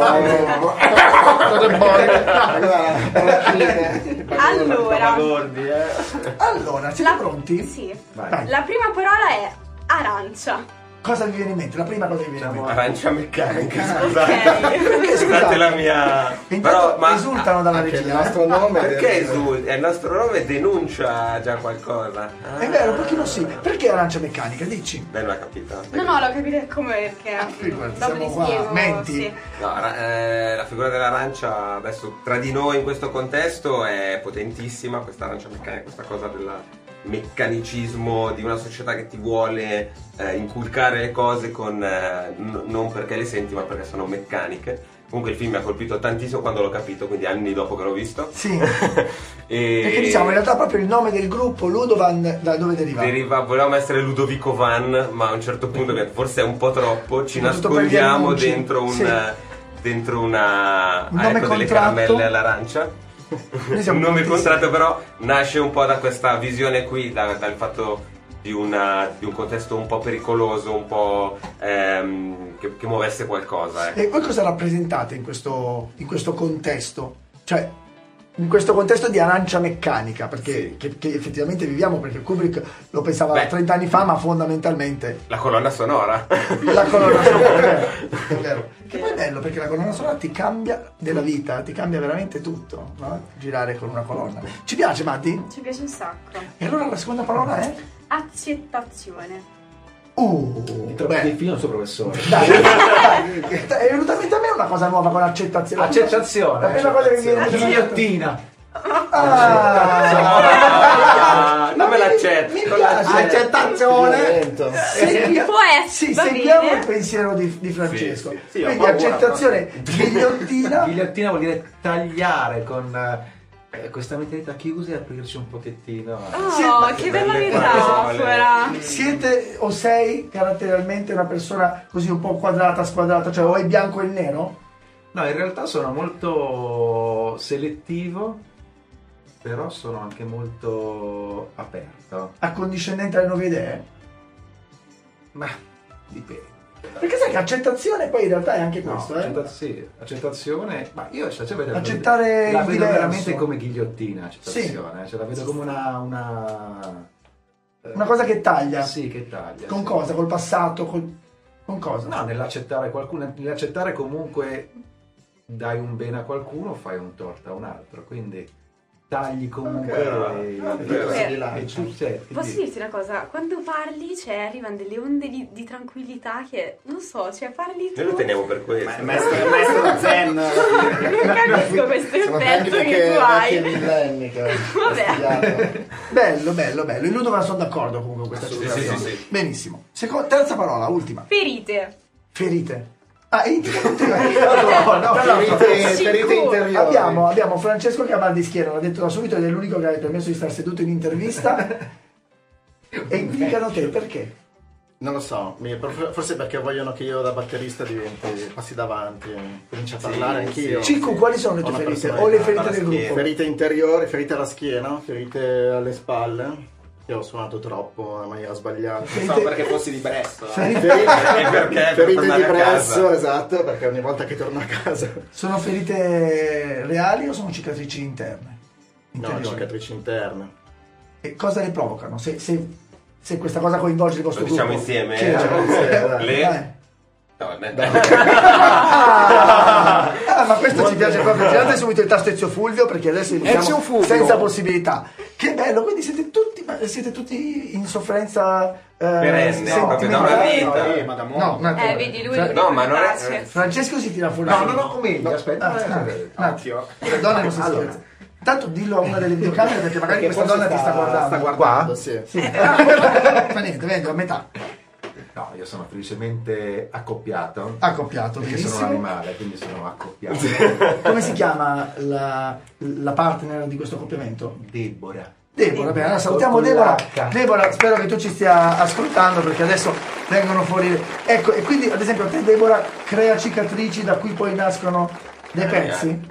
Allora, Gordi, eh. Allora, siete La- pronti? sì. Vai. La prima parola è arancia. Cosa vi viene in mente? La prima cosa che vi viene in mente? Arancia meccanica, Ok. Perché scusate la mia. Intanto Però, ma risultano dalla Anche il regia. nostro nome perché deve- esulta? Il nostro nome denuncia già qualcosa. Ah. È vero, un pochino sì. Perché arancia meccanica? Dici. Beh, non l'ha capita. No, no, l'ho capito come perché. Ah, figurati, Dopo siamo ti qua, spiego. menti. Sì. No, ra- eh, la figura dell'arancia adesso tra di noi in questo contesto è potentissima, questa arancia meccanica, questa cosa del meccanicismo di una società che ti vuole eh, inculcare le cose con eh, n- non perché le senti ma perché sono meccaniche. Comunque il film mi ha colpito tantissimo quando l'ho capito, quindi anni dopo che l'ho visto. Sì. e Perché diciamo in realtà proprio il nome del gruppo Ludovan da dove deriva? deriva, volevamo essere Ludovico Van, ma a un certo punto che forse è un po' troppo, ci Soprattutto per gli nascondiamo annunci. dentro un Sì. dentro una Un ah, nome ecco, delle contratto. caramelle all'arancia. Noi siamo Un nome contenti. contratto però nasce un po' da questa visione qui, da- dal fatto di, una- di un contesto un po' pericoloso, un po' ehm, che, che muovesse qualcosa. ecco. E voi cosa rappresentate in questo, in questo contesto? Cioè, in questo contesto di arancia meccanica, perché Sì. che, che effettivamente viviamo, perché Kubrick lo pensava Beh. trenta anni fa, ma fondamentalmente La colonna sonora. la colonna sonora è vero, è vero. Che poi è bello perché la colonna sonora ti cambia della vita, ti cambia veramente tutto, no? Girare con una colonna. Ci piace, Matti? Ci piace un sacco. E allora la seconda parola è? Accettazione. Uh, Troppo beh, difficile il suo professore. dai, dai, dai, è venuta in mente a me una cosa nuova con accettazione. Accettazione. La prima cosa che mi viene in mente. Ghigliottina. Ah, Come l'accetto? Mi Con piace. Accettazione. Segui- Può essere, Sì, va seguiamo bene. il pensiero di, di Francesco. Sì, sì, sì, Quindi ho paura, accettazione, ghigliottina. Ghigliottina vuol dire tagliare con, Eh, questa mentalità chiusa e aprirci un pochettino. Oh, Sì, che bella belle metafora! Siete o sei caratterialmente una persona così un po' quadrata, squadrata, cioè o è bianco e nero? No, in realtà sono molto selettivo, però sono anche molto aperto. Accondiscendente alle nuove idee? Ma dipende. Perché sai che accettazione poi in realtà è anche No, questo, eh? accetta- sì, accettazione, ma io cioè, cioè, Accettare la il vedo diverso. veramente come ghigliottina, accettazione, cioè, la vedo come una, una eh, Una cosa che taglia. sì, che taglia. Con sì. cosa? Col passato? Col... Con cosa? No, nell'accettare qualcuno, nell'accettare comunque dai un bene a qualcuno, fai un torto a un altro, quindi tagli comunque Ok, e, vabbè. e, e tu sei, Posso quindi- dirti una cosa? Quando parli, cioè, arrivano delle onde di, di tranquillità che, non so, cioè, parli tu... Noi lo teniamo per questo. Ma- maestro, maestro Zen. Non capisco questo Sono effetto vecchi che tu hai. millenni che ho Vabbè. studiato. Bello, bello, bello. In Ludovan sono d'accordo comunque con questa Sì, accettazione. sì, sì, sì. Benissimo. Seco- terza parola, ultima. Ferite. Ferite. Ah, intima con te. No, no, tra l'altro, Ferite, Sicuro. ferite interiori. Abbiamo, abbiamo Francesco che ha mal di schiena, l'ha detto da subito ed è l'unico che ha permesso di stare seduto in intervista. E indicano te, perché? Non lo so, mi- forse perché vogliono che io da batterista diventi, passi davanti, cominci a parlare anch'io. Cicu, quali sono le Ho tue una ferite? personalità. O le ferite alla del schiena. gruppo? Ferite interiori, ferite alla schiena, ferite alle spalle. Io ho suonato troppo in maniera sbagliata. Pensavo perché fossi di Bresto. eh. Ferite- Ferite, E perché? Per ferite tornare di a casa. presso, esatto, perché ogni volta che torno a casa. Sono ferite reali o sono cicatrici interne? No, Interiori? cicatrici interne. E cosa le provocano? Se, se, se questa cosa coinvolge il vostro Lo diciamo gruppo? insieme? Sì, eh? diciamo. Le... Dai. No, ne- Ah, ah, ma questo ci piace proprio. Tirate subito il tasto Ezio Fulvio perché adesso Ezio iniziamo Fulvio. senza possibilità. Che bello, quindi siete tutti, ma siete tutti in sofferenza eh, Perenne, proprio da una sentimentale? vita. Eh, ma da mo- No, un attimo. Eh, vedi, lui Fra- No, ma non è- piace. Francesco si tira fuori. No, no, no, o meglio, aspetta. Ah, eh, ah, eh, un attimo. Le donne non si Allora. scherza. Tanto dillo a una delle videocamere perché magari Perché questa forse donna ti sta guardando. Sta guardando, sì. Sì. Fa niente, vedo a metà. No, io sono felicemente accoppiato. Accoppiato, Perché sono un benissimo. animale, quindi sono accoppiato. Come si chiama la, la partner di questo accoppiamento? Deborah. Deborah, bene, allora salutiamo Con Deborah. l'H. Deborah, spero che tu ci stia ascoltando perché adesso vengono fuori. Ecco, e quindi ad esempio te Deborah crea cicatrici da cui poi nascono dei pezzi?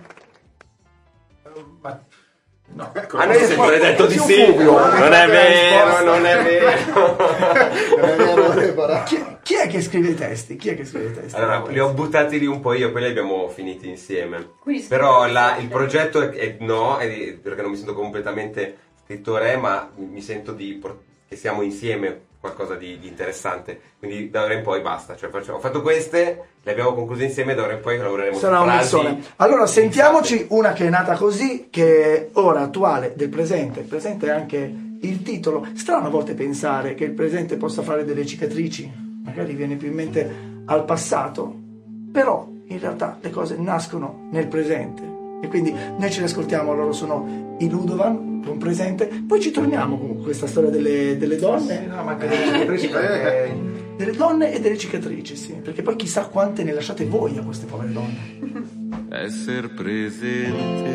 Ma no. A noi è sempre detto di sì. Fulvio, Non è vero, risposta. non è vero. Non è vero, Deborah? Chi, chi è che scrive i testi? Chi è che scrive i testi? Allora, li ho buttati lì un po' io, poi li abbiamo finiti insieme. Quindi Però scrivete la- sempre. il progetto è, è no, è- perché non mi sento completamente scrittore, ma mi mi sento di por- che siamo insieme qualcosa di, di interessante. Quindi da ora in poi basta. Cioè, faccio- ho fatto queste, le abbiamo concluse insieme, da ora in poi lavoreremo su Sarà un frasi. mixone. Allora sentiamoci una che è nata così, che è ora attuale del presente. Il presente è anche il titolo. Strano a volte pensare che il presente possa fare delle cicatrici, magari viene più in mente al passato, però in realtà le cose nascono nel presente. E quindi noi ce le ascoltiamo, loro sono i Ludovan, con presente. Poi ci torniamo con questa storia delle, delle donne. Sì, no, ma anche delle cicatrici perché Delle donne e delle cicatrici, sì. Perché poi chissà quante ne lasciate voi a queste povere donne. Essere presente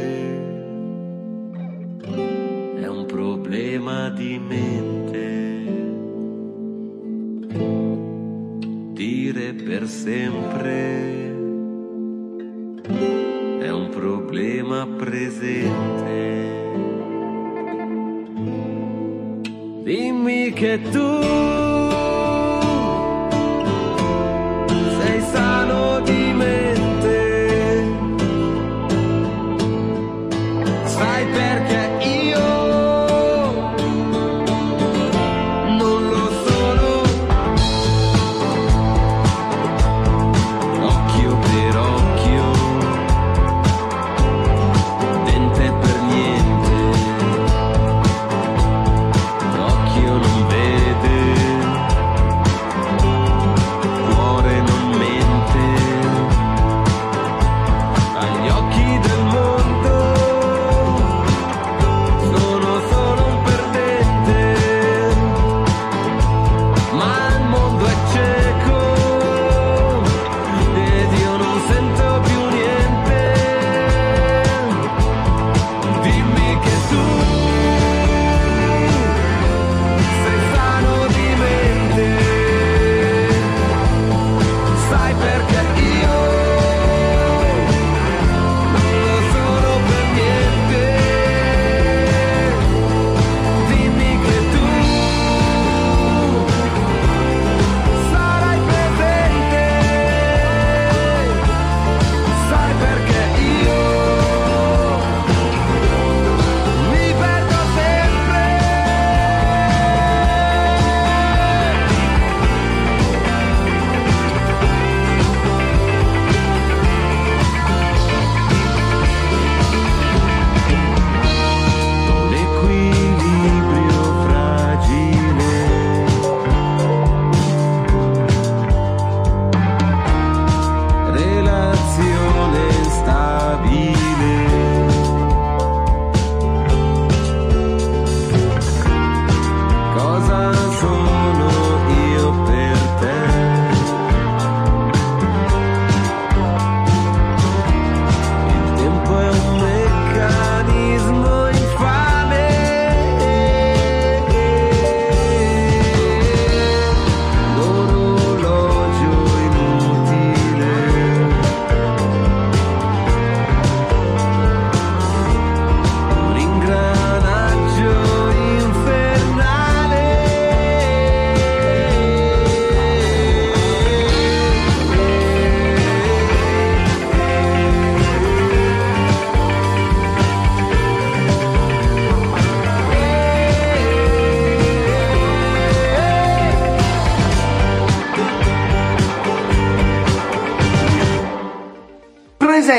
è un problema di mente. Dire per sempre è un problema presente. Dimmi che tu sei sano di mente. Sai perché io non lo sono. Occhio per occhio, dente per niente. L'occhio non vede,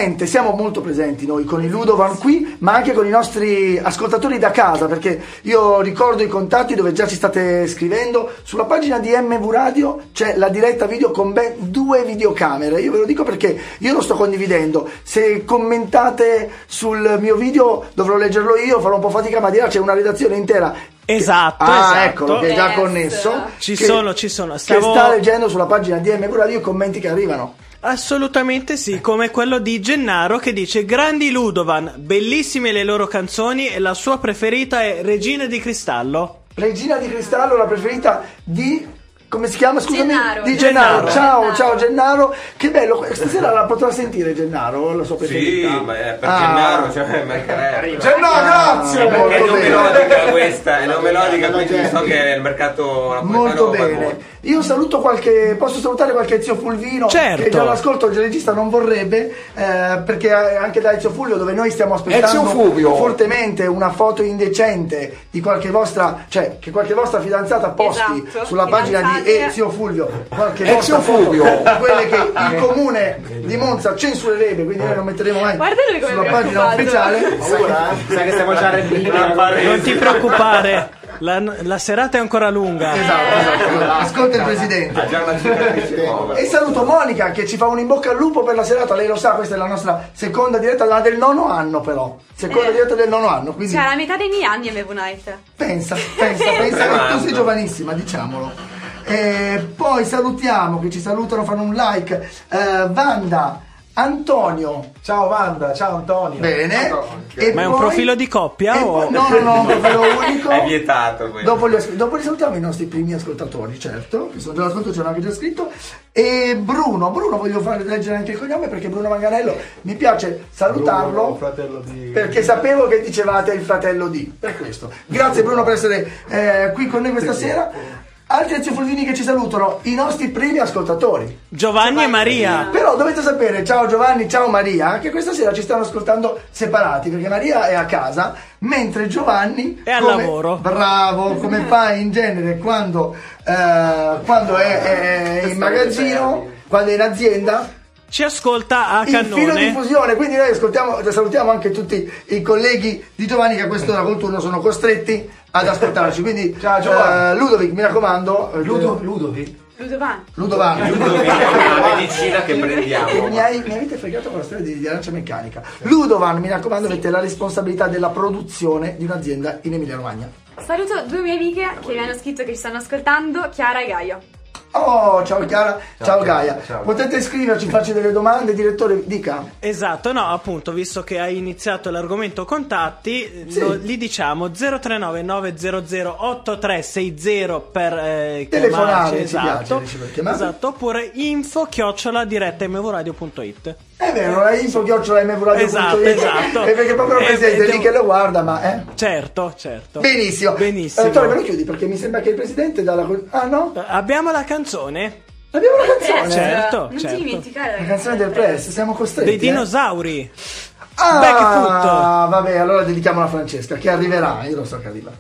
ovviamente siamo molto presenti noi con il Ludovan qui, ma anche con i nostri ascoltatori da casa, perché io ricordo i contatti dove già ci state scrivendo. Sulla pagina di M V Radio c'è la diretta video con ben due videocamere. Io ve lo dico perché io lo sto condividendo. Se commentate sul mio video dovrò leggerlo io, farò un po' fatica, ma di là c'è una redazione intera. Esatto, ah, esatto. Eccolo, che è già connesso. Ci che, sono, ci sono. Stavo... Che sta leggendo sulla pagina di M V Radio i commenti che arrivano. Assolutamente sì, come quello di Gennaro che dice: grandi Ludovan, bellissime le loro canzoni e la sua preferita è Regina di Cristallo. Regina di Cristallo, la preferita di... come si chiama? Scusami. Gennaro. Di Gennaro. Gennaro. Ciao, Gennaro. ciao Gennaro. Che bello, stasera la potrà sentire Gennaro, la sua preferita. Sì, ma è per Ah. Gennaro, cioè mancherebbe. Gennaro, grazie. Perché è molto non bene. melodica questa, è non melodica, quindi so che il mercato napoletano Molto va bene. molto. Io saluto qualche. Posso salutare qualche zio Fulvino? Certo. Che già l'ascolto, il regista non vorrebbe, eh, perché anche da Ezio Fulvio, dove noi stiamo aspettando Ezio Fulvio. fortemente una foto indecente di qualche vostra, cioè che qualche vostra fidanzata posti Esatto, sulla pagina di fidanzate. Ezio Fulvio, qualche Ezio vostra foto, Fulvio. quelle che il comune di Monza censurerebbe, quindi noi non metteremo mai Guarda lui come sulla è pagina preoccupato. ufficiale. Paura, eh? Sai che stiamo già arrabbiati. Non ti preoccupare, la, la serata è ancora lunga. Esatto, esatto. Ascolta il presidente. Ha già una cicatrice nuova. E saluto Monica che ci fa un in bocca al lupo per la serata, lei lo sa, questa è la nostra seconda diretta, la del nono anno però, seconda Eh. diretta del nono anno, quindi Cioè, la metà dei miei anni è M V Night. pensa, pensa, pensa che tu sei giovanissima, diciamolo. E poi salutiamo, che ci salutano, fanno un like, eh, Wanda, Antonio, Ciao Wanda, ciao Antonio. bene. E Ma è un poi- profilo di coppia e o- poi- no, no, no, un profilo unico. È vietato questo. Dopo li, as- dopo li salutiamo i nostri primi ascoltatori, certo, che sono già all'ascolto, c'erano anche già scritto. E Bruno, Bruno voglio fare leggere anche il cognome perché Bruno Manganello mi piace salutarlo. Bruno, fratello di... Perché sapevo che dicevate il fratello di, per questo. Grazie Bruno per essere eh, qui con noi questa sera. Altri Ezio Fulvini che ci salutano, i nostri primi ascoltatori. Giovanni e Maria. Però dovete sapere, ciao Giovanni, ciao Maria, che questa sera ci stanno ascoltando separati, perché Maria è a casa, mentre Giovanni È al come- lavoro. Bravo, come fa in genere quando, eh, quando è, è in magazzino, quando è in azienda. Ci ascolta a In filo cannone. diffusione, quindi noi ascoltiamo, salutiamo anche tutti i colleghi di Giovanni che a quest'ora col turno sono costretti ad ascoltarci. Quindi Ciao, Giovanni. eh, Ludovic, mi raccomando, eh, Ludo, Ludovic. Ludovan. Ludovan. È una medicina che E prendiamo. mi, hai, mi avete fregato con la storia di, di arancia meccanica. Ludovan, mi raccomando, avete la responsabilità della produzione di un'azienda in Emilia Romagna. Saluto due mie amiche che mi hanno scritto che ci stanno ascoltando, Chiara e Gaia. Oh, ciao Chiara, ciao, Chiara, Gaia. ciao. Potete scriverci, farci delle domande, direttore, dica. Esatto, no, appunto, visto che hai iniziato l'argomento contatti, Sì. lo- li diciamo zero tre nove nove zero zero otto tre sei zero per eh, Telefonare, chiamarci, ci piace, esatto, ricevere chiamate. esatto, oppure info chiocciola diretta mvradio punto it. È vero, la info chiocciola mvradio punto it. Esatto, esatto. E perché proprio il Eh, presidente è lì devo- che lo guarda, ma eh. Certo, certo. Benissimo. Benissimo. Eh, Dottore, me lo chiudi perché mi sembra che il presidente dalla. Ah no? Eh, Abbiamo la canzone Abbiamo la canzone. Certo, non certo. ti dimenticare La canzone del press, siamo costretti. dei eh. dinosauri. Ah, Backfoot. vabbè, allora dedichiamola a Francesca che arriverà, io lo so che arriva.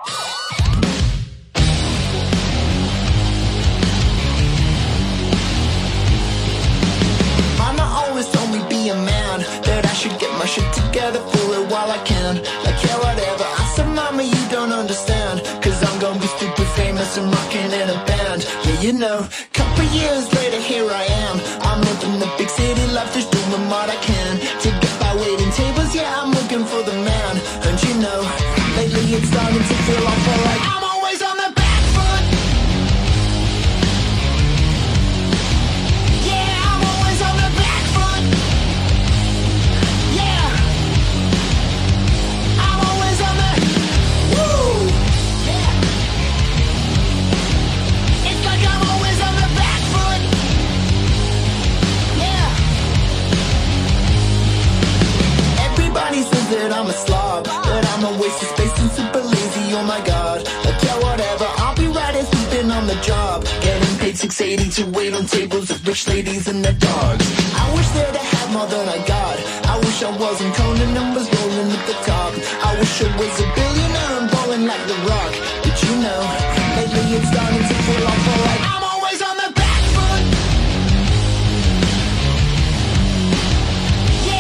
Mama always told me be a man, that I should get my shit together, fool it while I can. Like yeah, whatever. I said, Mama, you don't understand, cause I'm gonna be stupid famous and rocking in a band. Yeah, you know, couple years later, here I am. I'm living the big city life, just doing what I can to get by waiting tables. Yeah, I'm looking for the man, and you know, lately it's starting to feel awful like I'm always on the back foot. Yeah, I'm always on the back foot. Yeah, I'm always on the woo. Yeah, it's like I'm always on the back foot. Yeah, everybody says that I'm a slob, that I'm a waste of space and super lazy. Oh my god, like yeah, whatever. I'll be right as sleeping on the job, getting paid six eighty to wait on tables of rich ladies and their dogs. I wish that I had more than I got. I wish I wasn't Conan and was rolling at the top. I wish I was a billionaire and balling like The Rock. But you know, lately it's starting to feel awful like I'm always on the back foot. Yeah.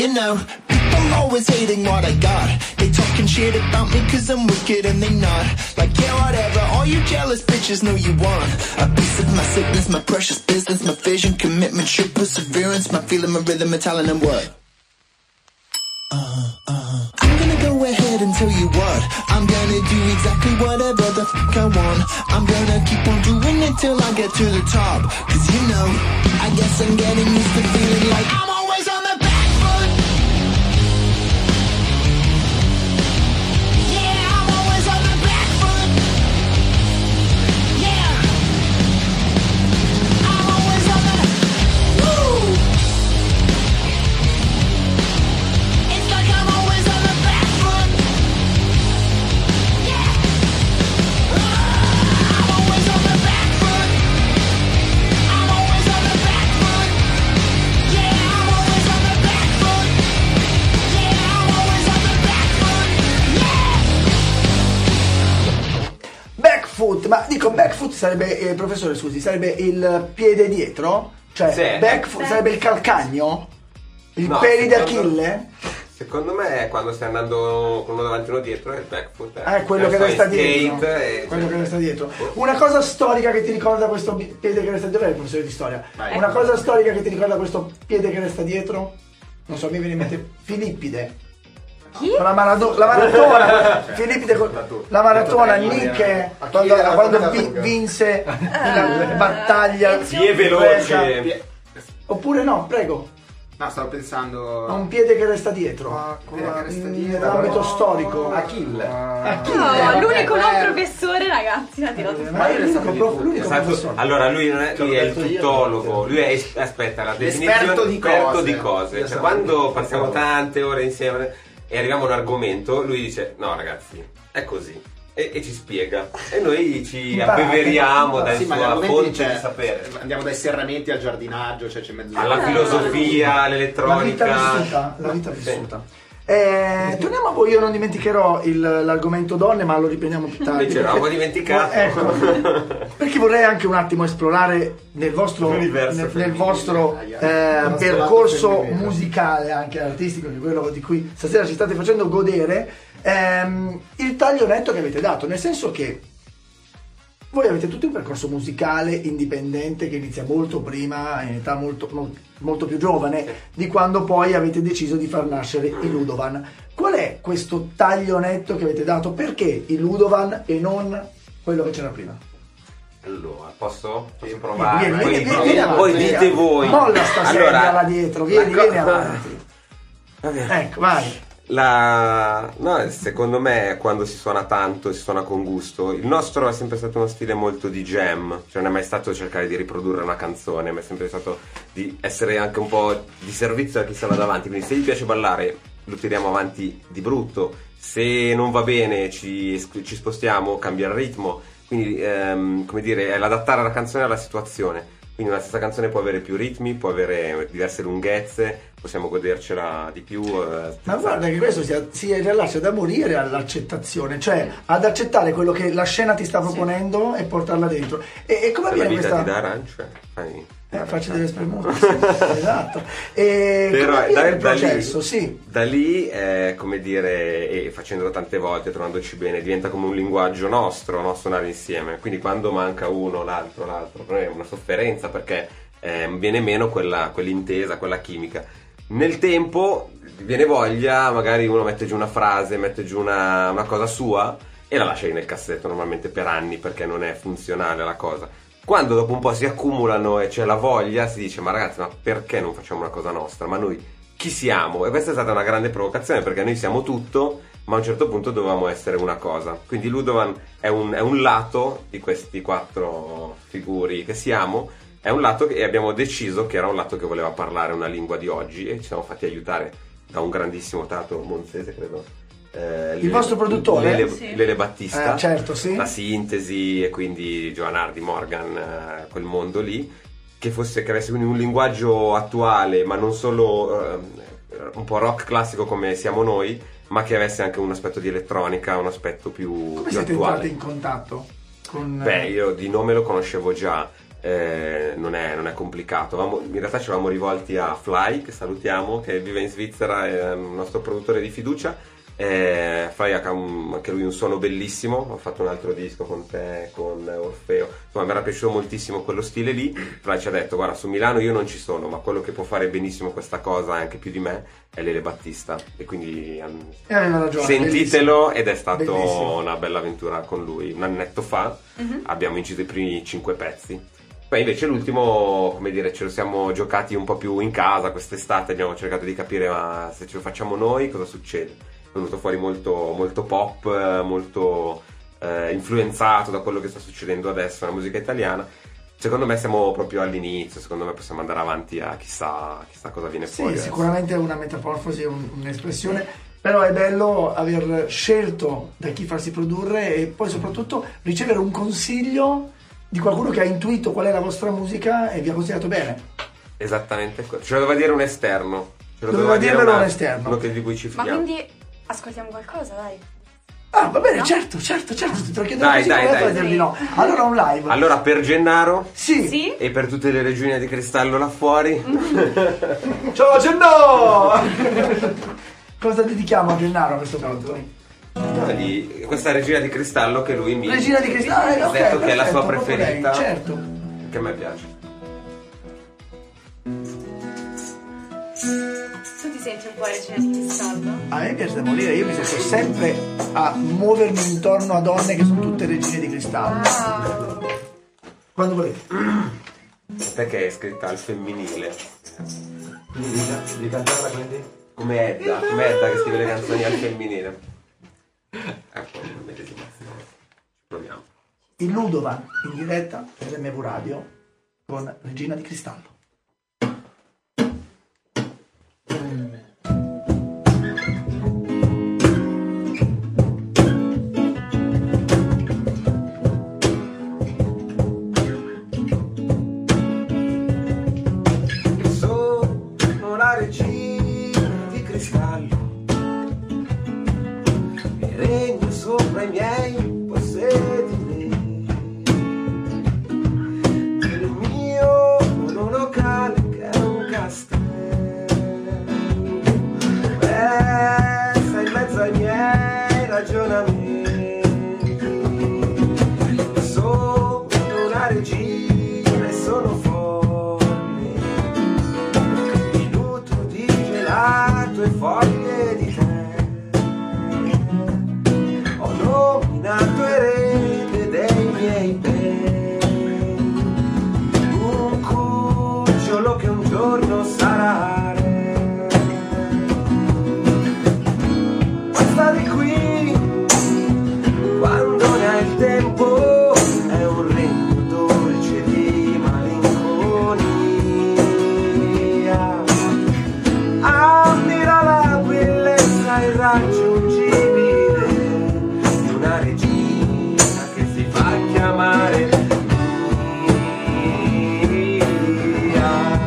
you know, people always hating what I got. They talking shit about me cause I'm wicked and they not. Like, yeah, whatever, all you jealous bitches know you want a piece of my sickness, my precious business, my vision, commitment, true perseverance, my feeling, my rhythm, my talent, and what? Uh, uh. I'm gonna go ahead and tell you what. I'm gonna do exactly whatever the fuck I want. I'm gonna keep on doing it till I get to the top. Cause you know, I guess I'm getting used to feeling like I'm always on the back foot. Yeah, I'm always on the back foot. Yeah, I'm always on the woo. It's like I'm always on the back foot. Yeah, I'm always on the back foot. I'm always on the back foot. Yeah, I'm always on the back foot. Yeah, I'm always on the back foot. Yeah. Backfoot, ma dico backfoot sarebbe, eh, professore scusi, sarebbe il piede dietro? Cioè Sì. backfoot sarebbe il calcagno? Il No, peli secondo- d'Achille? Secondo me quando stai andando con uno davanti e uno dietro è il backfoot. Ah, è quello Eh, che fai resta skate dietro. e- Quello che resta dietro. Una cosa storica che ti ricorda questo bi- piede che resta dietro, è il professore di storia. Vai. Una cosa storica che ti ricorda questo piede che resta dietro? Non so, mi viene in mente Filippide. Chi? Con la, marado- la maratona, Filippide con la maratona, Nick quando, quando vi- vinse la battaglia. Sì, è veloce. Oppure no, prego. No, stavo pensando. Ha un piede che resta dietro. piede che resta Mm, dietro. Nell'ambito storico. Achille. Achille. No, l'unico non eh. professore, ragazzi, l'ha tirato Ma fuori. è l'unico, prof- l'unico Esatto. professore. Allora lui non è, lui è il detto io, tuttologo, lui è es- aspetta la L'esperto definizione di esperto cose. di cose. Io Cioè, sono quando di- passiamo di- tante ore insieme e arriviamo a un argomento, lui dice no ragazzi, è così. E, e ci spiega e noi ci Impara. abbeveriamo dalla Sì, ma gli sua argomenti, fonte cioè, di sapere, andiamo dai serramenti al giardinaggio, cioè c'è mezzo. alla filosofia, La vita all'elettronica. vissuta, la vita vissuta. Eh, torniamo a voi, io non dimenticherò il- l'argomento donne, ma lo riprendiamo più tardi. Invece eravamo perché- dimenticato. Ecco, perché vorrei anche un attimo esplorare nel vostro, L'universo nel, nel femminile. vostro eh, Nostro percorso lato femminile. musicale, anche artistico, che è quello di cui stasera ci state facendo godere, ehm, il taglio netto che avete dato, nel senso che voi avete tutto un percorso musicale indipendente che inizia molto prima, in età molto, mol- molto più giovane, di quando poi avete deciso di far nascere i Ludovan. Qual è questo taglio netto che avete dato? Perché i Ludovan e non quello che c'era prima? Allora, posso? Posso provare? Vieni, Poi, vieni, vieni, vieni avanti, poi vieni dite avanti. voi. Molla sta sedia Allora, là dietro, vieni, la co- vieni avanti. Ecco, vai. La... No, secondo me quando si suona tanto e si suona con gusto, il nostro è sempre stato uno stile molto di jam, cioè non è mai stato cercare di riprodurre una canzone, ma è sempre stato di essere anche un po' di servizio a chi sta là davanti, quindi se gli piace ballare lo tiriamo avanti di brutto, se non va bene ci, ci spostiamo, cambia il ritmo, quindi ehm, come dire è l'adattare la canzone alla situazione. Quindi una stessa canzone può avere più ritmi, può avere diverse lunghezze, possiamo godercela di più. eh, Ma guarda che questo si, si rilascia da morire all'accettazione, cioè ad accettare quello che la scena ti sta proponendo e portarla dentro. E, e come Se la avviene vita questa... ti dà arance, fai... Eh, faccio delle spremute, sì, esatto. E Però come da, avviene il da processo? lì, Sì. da lì eh, come dire, e facendolo tante volte, trovandoci bene, diventa come un linguaggio nostro, no? Suonare insieme. Quindi quando manca uno, l'altro, l'altro, per noi è una sofferenza perché eh, viene meno quella, quell'intesa, quella chimica. Nel tempo viene voglia, magari uno mette giù una frase, mette giù una, una cosa sua e la lascia lì nel cassetto normalmente per anni perché non è funzionale la cosa. Quando dopo un po' si accumulano e c'è la voglia, si dice ma ragazzi, ma perché non facciamo una cosa nostra? Ma noi chi siamo? E questa è stata una grande provocazione perché noi siamo tutto, ma a un certo punto dovevamo essere una cosa. Quindi Ludovan è un, è un lato di questi quattro figuri che siamo, è un lato che e abbiamo deciso che era un lato che voleva parlare una lingua di oggi e ci siamo fatti aiutare da un grandissimo Tato Monzese, credo. Eh, Il vostro produttore? Lele, Sì. Lele Battista, Eh, certo, sì. la sintesi e quindi Giovanardi, Morgan, eh, quel mondo lì, che fosse che avesse quindi un linguaggio attuale, ma non solo eh, un po' rock classico come siamo noi, ma che avesse anche un aspetto di elettronica, un aspetto più, Come più siete attuale. entrati in contatto con... Beh, io di nome lo conoscevo già. eh, non, è, non è complicato. Avevamo, in realtà ci eravamo rivolti a Fly, che salutiamo, che vive in Svizzera, è un nostro produttore di fiducia. Eh, Fly ha un, anche lui un suono bellissimo, ho fatto un altro disco con te, con Orfeo, insomma mi era piaciuto moltissimo quello stile lì. Fly ci ha detto: guarda, su Milano io non ci sono, ma quello che può fare benissimo questa cosa anche più di me è Lele Battista, e quindi um, e aveva ragione, sentitelo, bellissimo. Ed è stata una bella avventura con lui. Un annetto fa mm-hmm. abbiamo inciso i primi cinque pezzi. Poi invece l'ultimo, come dire, ce lo siamo giocati un po' più in casa quest'estate, abbiamo cercato di capire ma se ce lo facciamo noi cosa succede. È venuto fuori molto, molto pop, molto eh, influenzato da quello che sta succedendo adesso nella musica italiana. Secondo me siamo proprio all'inizio, secondo me possiamo andare avanti a chissà, chissà cosa viene sì, fuori. Sì, sicuramente è una metamorfosi, un, un'espressione, però è bello aver scelto da chi farsi produrre e poi soprattutto ricevere un consiglio di qualcuno che ha intuito qual è la vostra musica e vi ha consigliato bene. Esattamente, ce lo doveva dire un esterno. Ce lo doveva, doveva dirvelo un esterno. Uno che di cui ci fidiamo. Ma quindi ascoltiamo qualcosa, dai. Ah, va bene, no? certo, certo, certo, te lo chiedo dai, così, dai, dai, dirvi no. Allora un live. Allora per Gennaro sì. sì. E per tutte le regine di cristallo là fuori. Ciao Gennaro! Cosa dedichiamo a Gennaro a questo punto? Di questa regina di cristallo che lui mi regina di cristallo, ha okay, detto che è la sua perfetto, preferita, lei, certo. Che a me piace. Tu ti senti un po' regina di cristallo? A me piace da morire, io mi sento sempre a muovermi intorno a donne che sono tutte regine di cristallo. Wow. Quando volete. Perché è scritta al femminile. Devi cantarla quindi? Come Edda, come Edda che scrive le canzoni al femminile. Ecco, medesimazione. Proviamo. Il Ludovan in diretta per M V Radio con Regina di Cristallo. Sono la regina di cristallo, regno sopra i miei possedimenti. Il mio monolocale che è un castello, resta in mezzo ai miei ragionamenti. Sono una regina e sono folle, mi nutro di gelato e foglie di tè. Nominato erede dei miei beni, un cucciolo che un giorno sarà re. Basta di qui, quando ne ha il tempo, è un regno dolce di malinconia. Ammira la bellezza irraggiungibile, una regina che si fa chiamare mia.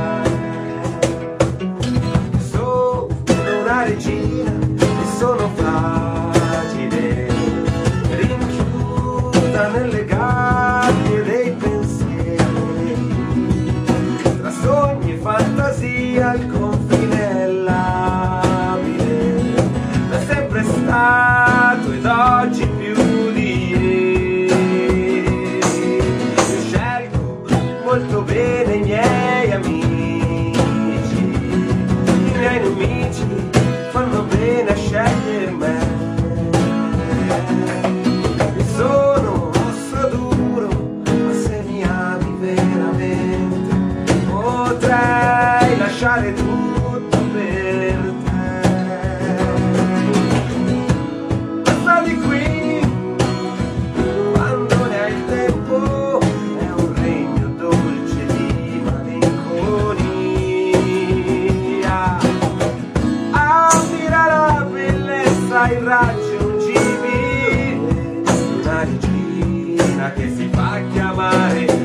Sono una regina e sono fragile, rinchiusa nelle gabbie dei pensieri, tra sogni e fantasia il confine è labile, ma è sempre stato ed oggi più di ieri. Io scelgo molto bene i miei amici, i miei nemici fanno bene a scegliere me. Io sono osso duro, ma se mi ami veramente potrei lasciare tutto per te. Basta di qui, quando ne hai il tempo, è un regno dolce di malinconia. Ammira la bellezza irraggiungibile, una regina che si fa chiamare mia.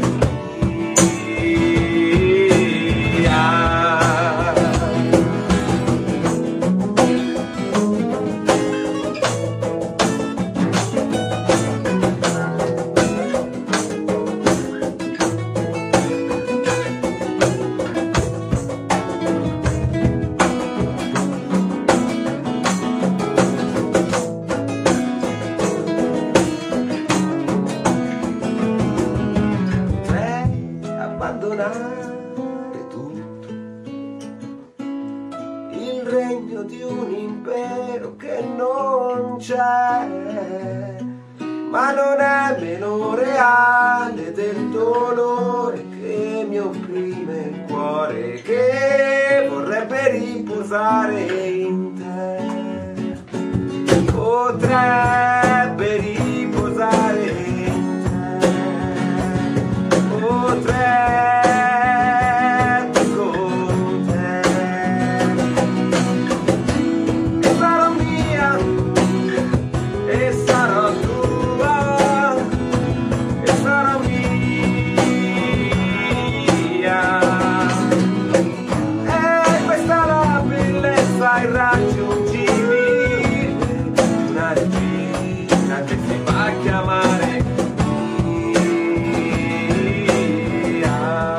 regno di un impero che non c'è, ma non è meno reale del dolore che mi opprime il cuore, che vorrebbe riposare in te, potrebbe riposare in te, potrebbe con te, e sarò mia, e sarò tua, e sarò mia, e questa è la bellezza irraggiungibile di una regina che si fa chiamare mia.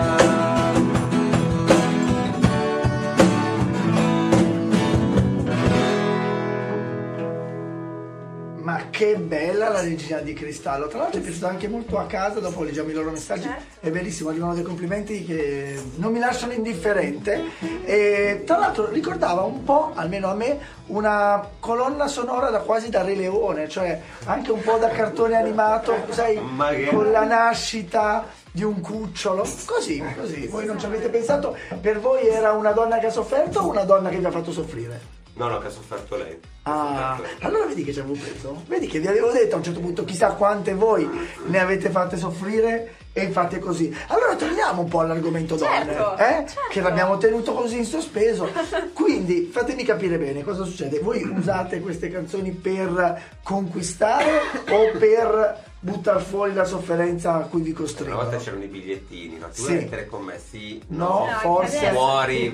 Ma che bella la regina di cristallo. Tra l'altro è piaciuta anche molto a casa, dopo leggiamo i loro messaggi. È bellissimo, arrivano dei complimenti che non mi lasciano indifferente. E tra l'altro ricordava un po', almeno a me, una colonna sonora da quasi da Re Leone, cioè anche un po' da cartone animato, sai, con la nascita di un cucciolo, così, così. Voi non ci avete pensato? Per voi era una donna che ha sofferto o una donna che vi ha fatto soffrire? No, no, che ha sofferto lei. Ah, allora vedi che ci avevo preso? Vedi che vi avevo detto a un certo punto, chissà quante voi ne avete fatte soffrire, e infatti è così. Allora torniamo un po' all'argomento donne, Certo, eh? certo. Che l'abbiamo tenuto così in sospeso. Quindi fatemi capire bene cosa succede. Voi usate queste canzoni per conquistare o per buttare fuori la sofferenza a cui vi Una costringono? volta c'erano i bigliettini, no? Ti Sì. vuoi mettere con me? Sì. No, forse. Muori.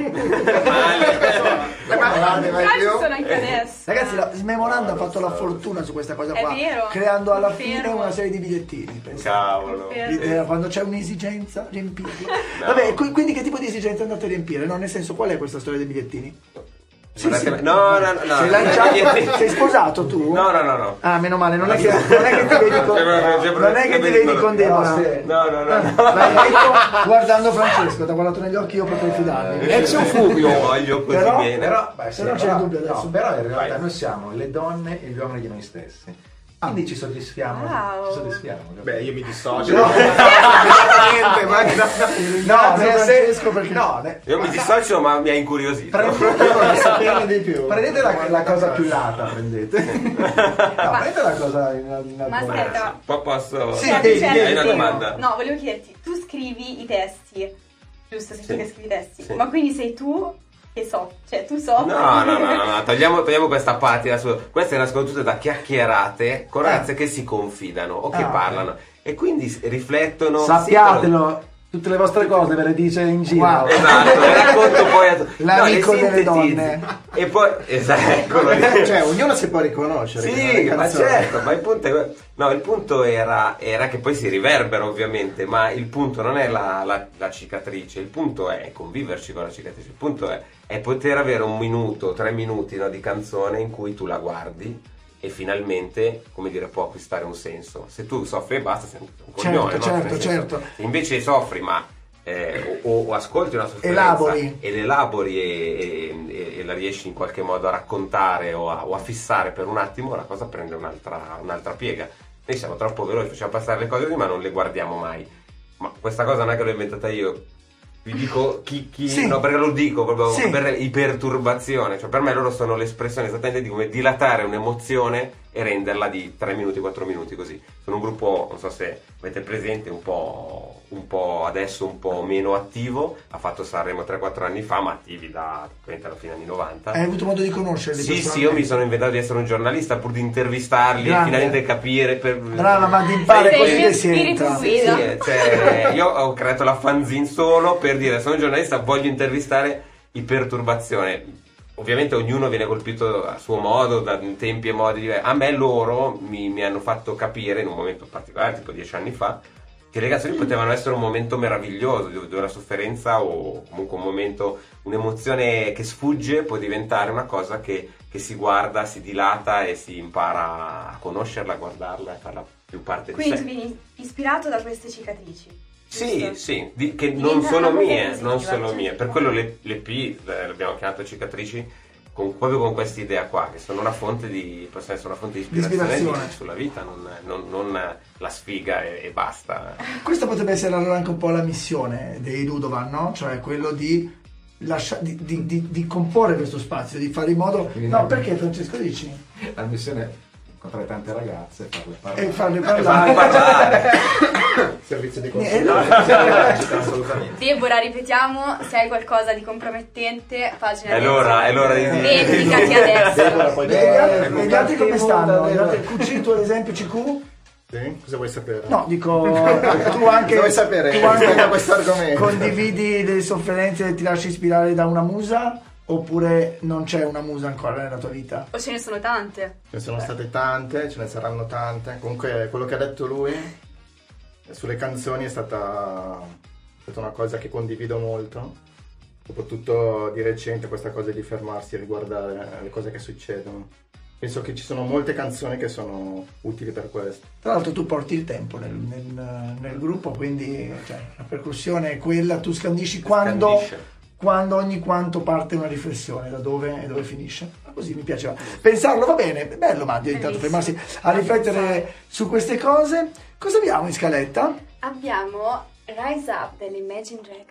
Però ci sono anche adesso. Ragazzi, la Smemoranda ha fatto la fortuna su questa cosa È qua, vero, creando alla confermo. fine una serie di bigliettini. pensate. Cavolo. Eh, Quando c'è un'esigenza, riempiti. Vabbè, qui- quindi che tipo di esigenza andate a riempire? No? Nel senso, qual è questa storia dei bigliettini? Sì, sì. No, no, no, no. Sei lanciato? Sei sposato tu? No, no, no, no. Ah, meno male, non è che, non è che ti vedi con, non è che ti vedi con Deborah. No, no, no. L'hai detto guardando Francesco, ti ha guardato negli occhi, io potrei fidarmi. Ex Fubio. Io voglio così Però- bene. Però, beh, sì, Però c'è però- il dubbio adesso. no, però in realtà Vai. noi siamo le donne e gli uomini di noi stessi. Quindi ci soddisfiamo. Wow. Ci soddisfiamo. Beh, io mi dissocio. No. Niente, ma no. No, nel Francesco, senso- perché no, ne- Io mi dissocio, ma mi ha incuriosito. saperne di più. prendete la, la cosa più lata, prendete. No, prendete la cosa in, in Ma aspetta, Poi posso... Sì, Cioè, devi, cioè, devi. Hai una sì. domanda? No, volevo chiederti, tu scrivi i testi, giusto? Sei tu Sì. che scrivi i testi, Sì. ma quindi sei tu che so, cioè tu so. No, no, no, no, no, togliamo, togliamo questa patina su. Queste nascono tutte da chiacchierate con ragazze che si confidano o che Ah, parlano e quindi s- riflettono. Sappiatelo, tutte le vostre cose ve le dice in giro. Wow. Sì, esatto, le racconto poi a L'amico no, le delle sintetizzi. donne. E poi, esatto, eccolo lì. Cioè, ognuno si può riconoscere. che Sì, nelle ma canzoni. certo, ma il punto, è, no, il punto era, era che poi si riverbera ovviamente, ma il punto non è la, la- la cicatrice, il punto è conviverci con la cicatrice, il punto è, è poter avere un minuto, tre minuti no, di canzone in cui tu la guardi e finalmente, come dire, può acquistare un senso. Se tu soffri e basta, sei un coglione, no? certo, Nel senso, certo. se invece soffri, ma eh, o, o ascolti una sofferenza Elabori. e l'elabori e, e- e la riesci in qualche modo a raccontare o a, o a fissare per un attimo, la cosa prende un'altra, un'altra piega. Noi siamo troppo veloci, facciamo passare le cose così, ma non le guardiamo mai. Ma questa cosa non è che l'ho inventata io. Vi dico chi, chi Sì. no, perché lo dico proprio Sì. per iperturbazione, cioè per me loro sono l'espressione esattamente di come dilatare un'emozione e renderla di tre minuti, quattro minuti così. Sono un gruppo, non so se avete presente, un po', un po' adesso un po' meno attivo, ha fatto Sanremo tre quattro anni fa, ma attivi da praticamente alla fine anni novanta. Hai avuto modo di conoscerli? Sì, sì, io personalmente? mi sono inventato di essere un giornalista pur di intervistarli Grande. e finalmente capire per... Brava, ma di impare Sei così il mio che si spirito entra. guida. Sì, eh, cioè, io ho creato la fanzine solo per dire sono un giornalista, voglio intervistare iperturbazione. Ovviamente ognuno viene colpito a suo modo, da tempi e modi diversi. A me loro mi, mi hanno fatto capire in un momento particolare, tipo dieci anni fa, che le canzoni potevano essere un momento meraviglioso, dove, dove la sofferenza o comunque un momento, un'emozione che sfugge può diventare una cosa che, che si guarda, si dilata e si impara a conoscerla, a guardarla e a farla più parte di sé. Quindi tu vieni ispirato da queste cicatrici. Sì, giusto? sì, di- che Diventa non sono una cosa mie, positiva, non sono certo. mie. Per quello le, le P, le- l'abbiamo chiamato cicatrici, con, proprio con questa idea qua, che sono una fonte di, possono essere una fonte di ispirazione, Ispirazione. di- sulla vita, non, non- non la sfiga e, e basta. Questa potrebbe essere allora anche un po' la missione dei Ludovan, no? Cioè quello di, lascia- di, di- di- di comporre questo spazio, di fare in modo... Quindi No, no. perché Francesco dici? La missione è incontrare tante ragazze, farle parlare. E farle Farli parlare. parlare. Servizio di Eh, consulenza. no. Assolutamente. Deborah, ripetiamo, se hai qualcosa di compromettente, pagina È l'ora, è l'ora di dire. vendicati adesso. Deborah, poi Le gatti, dopo- le gatti come stanno? Le Deborah. gatti- Q C tu ad esempio C Q? Sì? Cosa vuoi sapere? No, dico tu anche Cosa vuoi sapere tu rispetto anche a questo argomento? condividi le sofferenze e ti lasci ispirare da una musa oppure non c'è una musa ancora nella tua vita? O ce ne sono tante. Ce ne sono state tante, ce ne saranno tante. Comunque quello che ha detto lui sulle canzoni è stata, è stata una cosa che condivido molto, soprattutto di recente, questa cosa di fermarsi e riguardare le cose che succedono. Penso che ci sono molte canzoni che sono utili per questo. Tra l'altro tu porti il tempo nel, nel- nel gruppo, quindi cioè, la percussione è quella, tu scandisci quando, Scandisce. quando ogni quanto parte una riflessione, da dove e dove finisce. Ma così mi piaceva. Pensarlo va bene, bello Mario, intanto fermarsi a riflettere su queste cose. Cosa abbiamo in scaletta? Abbiamo Rise Up dell'Imagine Dragon.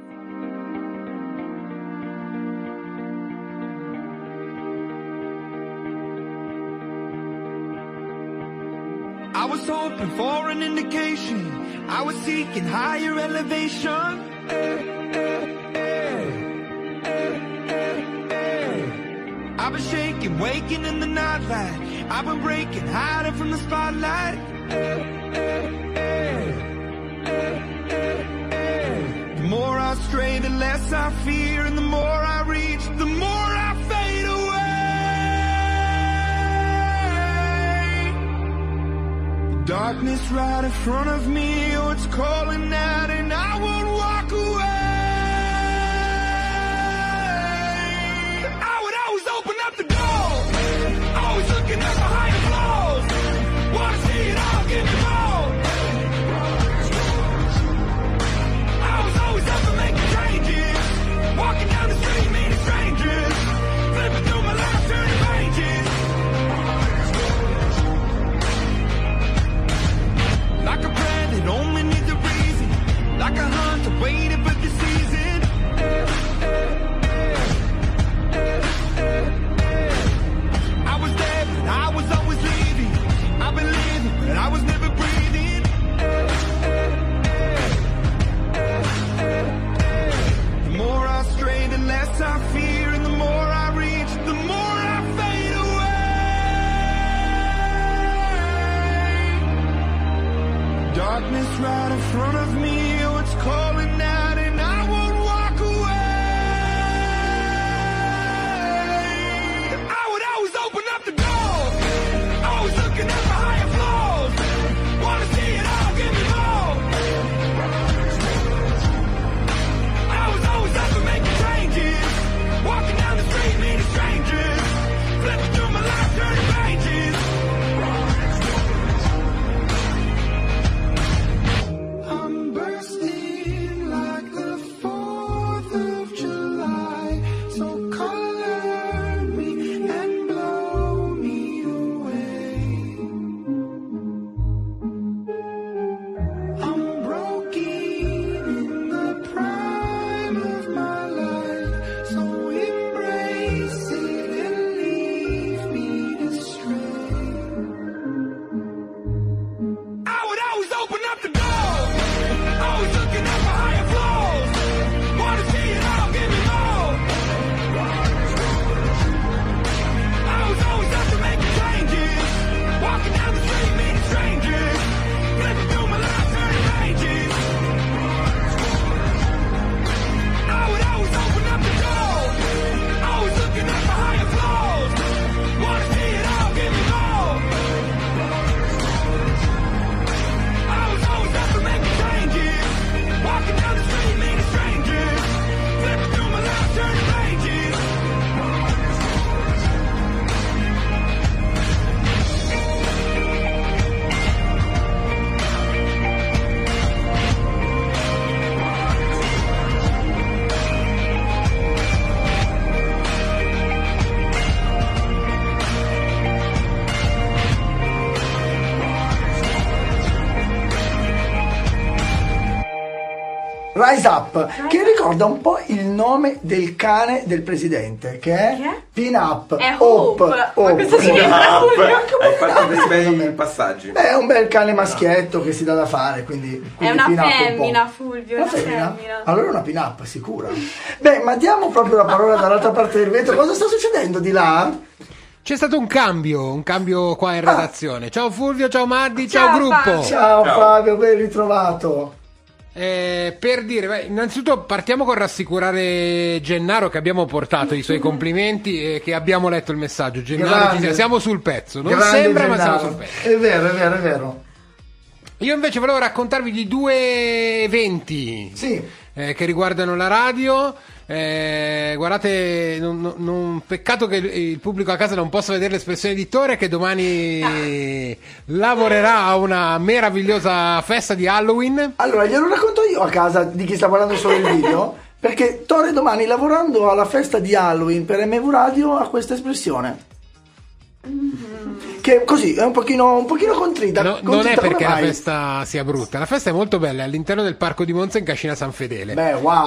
I was hoping for an indication. I was seeking higher elevation. Eh, eh, eh, eh, eh, eh. I've been shaking, waking in the nightlight. I've been breaking, hiding from the spotlight. Eh, eh, eh, eh, eh, eh. The more I stray, the less I fear, and the more I reach, the more I fade away. Darkness right in front of me, oh, it's calling out and I won't walk away. I would always open up the door, always looking up behind the flaws. Wanna see it all, give me more. I was always up for making changes, walking down the street, meeting strangers, flipping through my life, turning pages. Like a prayer that only needs a reason, like a hunter waiting for the Rise Up, che ricorda un po' il nome del cane del presidente, che è Che è? Pin Up. È Hope. Ma Hope. cosa significa? Hai fatto dei bei passaggi. È un bel cane maschietto che si dà da fare, quindi, È quindi una pin up un po'. femmina, Fulvio, è Una una femmina? femmina. Allora è una pin up, sicura. Beh, ma diamo proprio la parola dall'altra parte del vetro. Cosa sta succedendo di là? C'è stato un cambio, un cambio qua in redazione. Ciao Fulvio, ciao Maddi, ciao, Ciao, gruppo. Fabio. Ciao, Ciao. Fabio, ben ritrovato. Eh, per dire, beh, innanzitutto partiamo con rassicurare Gennaro che abbiamo portato i suoi complimenti e che abbiamo letto il messaggio. Gennaro, ci Grande. sia- siamo sul pezzo, non Grande sembra ma Gennaro. siamo sul pezzo. È vero, è vero, è vero. Io invece volevo raccontarvi di due eventi Sì. eh, che riguardano la radio. Eh, guardate, non, non- non- peccato che il, il pubblico a casa non possa vedere l'espressione di Tore, che domani lavorerà a una meravigliosa festa di Halloween. Allora, glielo racconto io a casa di chi sta guardando solo il video, perché Tore domani, lavorando alla festa di Halloween per M V Radio, ha questa espressione. Che così è un pochino, un pochino contrita. No, non contrita è come perché la mai? festa sia brutta, la festa è molto bella, è all'interno del parco di Monza in Cascina San Fedele. Beh, wow.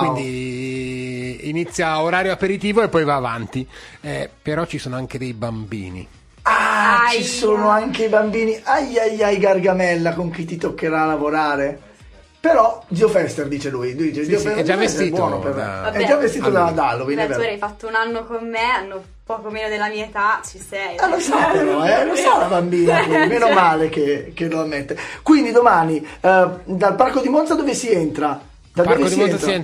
Quindi inizia a orario aperitivo e poi va avanti. Eh, però ci sono anche dei bambini. Ah, ci Aia. sono anche i bambini. Ai ai ai, Gargamella, con chi ti toccherà lavorare. Però Zio Fester, dice lui, lui dice, Sì, Zio sì, Fester è già è vestito buono per me. da- È già vestito da, Halloween. da Halloween, è Beh, tu vero. hai fatto un anno con me, hanno poco meno della mia età, ci sei. Ah, lo sa però, eh, lo sa la bambina, quindi, meno male che, che lo ammette. Quindi domani, eh, dal parco di Monza dove si entra? Da Il parco dove di si Monza entra? si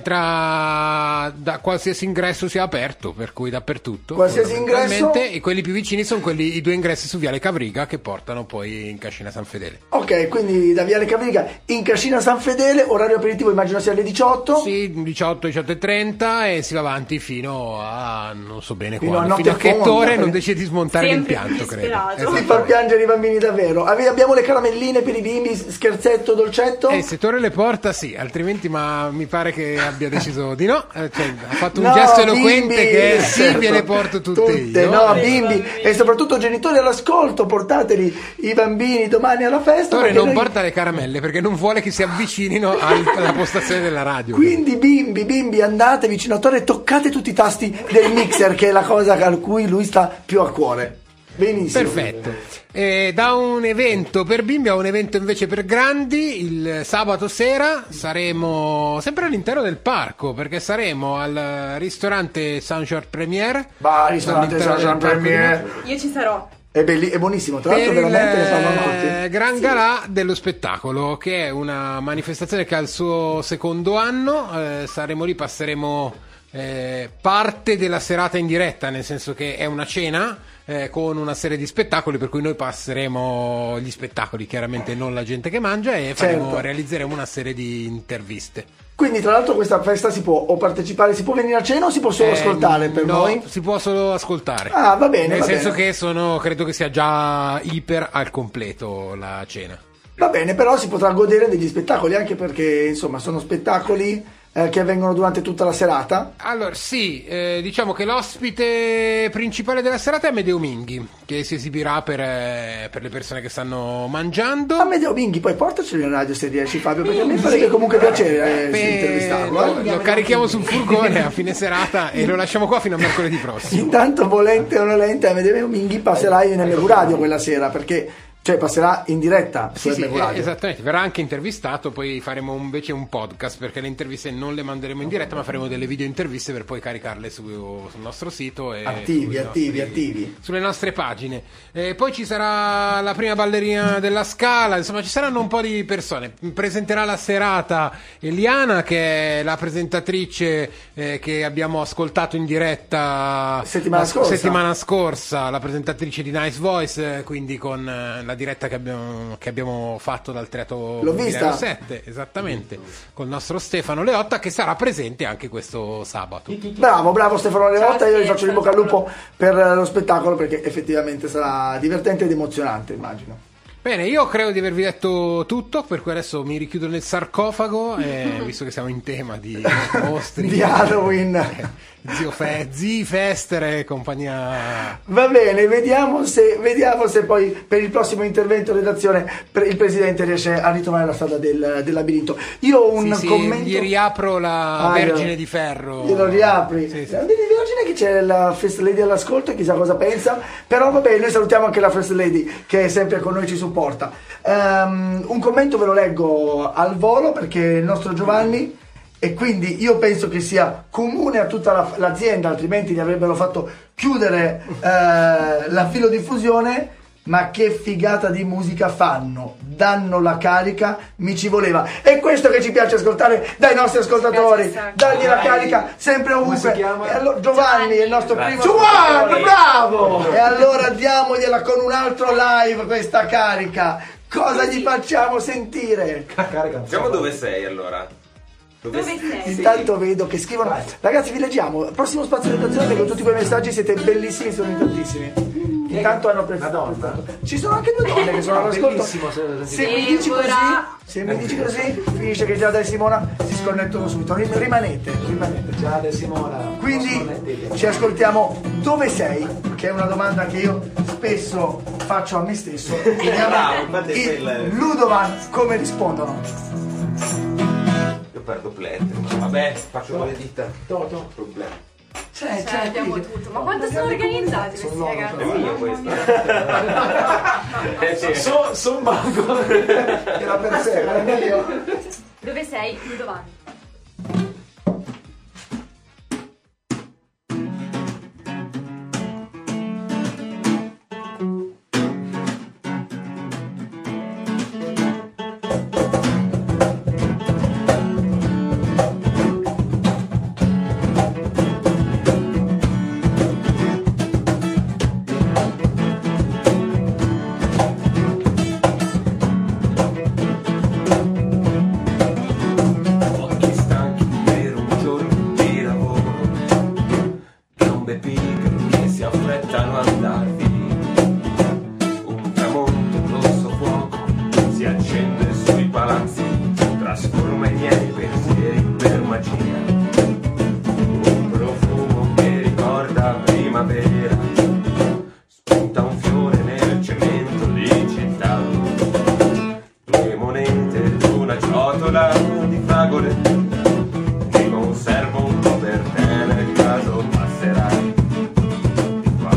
entra da qualsiasi ingresso sia aperto, per cui dappertutto. Qualsiasi fondamentalmente, ingresso? E quelli più vicini sono quelli, i due ingressi su Viale Cavriga che portano poi in Cascina San Fedele. Ok, quindi da Viale Cavriga in Cascina San Fedele, orario aperitivo immagino sia alle diciotto. Sì, diciotto, diciotto e trenta e si va avanti fino a non so bene Fino quando, a fino a notte che fonda, torre non quindi- decide di smontare Sempre l'impianto, più credo. disperato. Si fa piangere i bambini davvero. Ave- Abbiamo le caramelline per i bimbi, scherzetto, dolcetto? Eh, se Torre le porta sì, altrimenti ma mi pare che abbia deciso di no, eh, cioè, ha fatto un No, gesto eloquente bimbi, che eh, sì, certo. ve le porto tutte, io. no, Sì, bimbi bambini. e soprattutto genitori all'ascolto, portateli i bambini domani alla festa. Torre perché non noi- porta le caramelle perché non vuole che si avvicinino al- alla postazione della radio. Quindi bimbi, bimbi, andate vicino a Torre e toccate tutti i tasti del mixer, che è la cosa a cui lui sta più a cuore. Benissimo. Perfetto. Eh, da un evento per bimbi a un evento invece per grandi, il sabato sera saremo sempre all'interno del parco perché saremo al ristorante Saint-Georges Premier. Va, ristorante all'interno Saint-Jean del parco di Premier. Monza. Io ci sarò. È, belli- è buonissimo, tra l'altro Per veramente ne il parlano tutti. eh, Gran Galà dello spettacolo, che è una manifestazione che ha il suo secondo anno. Eh, saremo lì, passeremo eh, parte della serata in diretta, nel senso che è una cena eh, con una serie di spettacoli, per cui noi passeremo gli spettacoli, chiaramente non la gente che mangia, e faremo, Certo. realizzeremo una serie di interviste. Quindi tra l'altro questa festa si può o partecipare, si può venire a cena o si può solo Eh, ascoltare per no, noi? si può solo ascoltare. Ah, va bene, Nel va senso bene. che sono, credo che sia già iper al completo la cena. Va bene, però si potrà godere degli spettacoli, anche perché insomma sono spettacoli eh, che avvengono durante tutta la serata. Allora, sì, eh, diciamo che l'ospite principale della serata è Amedeo Minghi, che si esibirà per, eh, per le persone che stanno mangiando. Amedeo Minghi, poi portacelo in radio se riesci, Fabio, perché a me farebbe comunque piacere eh, Beh, intervistarlo. lo, eh. lo carichiamo sul furgone a fine serata e lo lasciamo qua fino a mercoledì prossimo. Intanto, volente o nolente, Amedeo Minghi passerà in M V Radio quella sera, perché cioè passerà in diretta su Sì, sì, M V eh, Radio. esattamente, verrà anche intervistato, poi faremo invece un podcast perché le interviste non le manderemo in diretta, ma faremo delle video interviste per poi caricarle su- sul nostro sito e Attivi, sui attivi, nostri- attivi. sulle nostre pagine. Eh, poi ci sarà la prima ballerina della Scala, insomma ci saranno un po' di persone. Presenterà la serata Eliana, che è la presentatrice eh, che abbiamo ascoltato in diretta Settimana la scorsa. settimana scorsa, la presentatrice di Nice Voice, eh, quindi con eh, la diretta che abbiamo, che abbiamo fatto dal Teatro L'ho vista. sette, esattamente, col nostro Stefano Leotta, che sarà presente anche questo sabato. Bravo, bravo Stefano Leotta, Ciao, io gli faccio il Stefano. bocca al lupo per eh, lo spettacolo, perché effettivamente sarà divertente ed emozionante, immagino. Bene, io credo di avervi detto tutto, per cui adesso mi richiudo nel sarcofago, eh, visto che siamo in tema di mostri Di Halloween. zio Fe, Zi Fester e compagnia. Va bene, vediamo se, vediamo se poi per il prossimo intervento in redazione per il presidente riesce a ritrovare la strada del, del labirinto. Io ho un sì, commento. Sì, gli riapro la Ah, Vergine io- di Ferro. Glielo riapri. Sì, sì. Vedi, Vergine che c'è la First Lady all'ascolto e chissà cosa pensa. Però vabbè, noi salutiamo anche la First Lady che è sempre con noi, ci supporta. Ehm, un commento ve lo leggo al volo perché il nostro Giovanni, e quindi io penso che sia comune a tutta la- l'azienda, altrimenti gli avrebbero fatto chiudere eh, la filodiffusione. Ma che figata di musica fanno, danno la carica, mi ci voleva. E questo che ci piace ascoltare dai nostri ascoltatori, dagli la carica sempre ovunque. E allora, Giovanni è il nostro primo Giovanni, bravo! E allora diamogliela con un altro live questa carica. Cosa gli facciamo sentire? Diciamo dove sei allora. Dove, Dove sei? Intanto vedo che scrivono. Ragazzi, vi leggiamo. Prossimo spazio di redazione, leggo tutti quei messaggi, siete bellissimi, sono in tantissimi. Intanto hanno preferito. Ci sono anche due donne che sono all'ascolto. Bellissimo, se- Se mi dici così, Deborah. se mi dici così, finisce che Giada e Simona si sconnettono subito. Rim- Rimanete, rimanete. Giada e Simona. Quindi ci ascoltiamo Dove sei? Che è una domanda che io spesso faccio a me stesso. Vediamo Bravo, infatti è i quella- Ludovan come rispondono. Io perdo plettro. Vabbè, faccio con le dita. Toto. Problema. C'è, Cioè, abbiamo tutto. Ma quanto sono organizzati questi ragazzi? È mio questo. Eh, sì. So, son banco. Era per sé, era meglio. Dove sei? Ludovan. Occhi stanchi per un giorno di lavoro, gambe pigre che si affrettano ad andar via. Un tramonto rosso fuoco si accende sui palazzi, trasforma i miei pensieri per magia. Un profumo che ricorda primavera, spunta un fiore nel cemento di città. Due monete ed una ciotola di fragole, ti conservo un po' per te nel caso passerai di qua.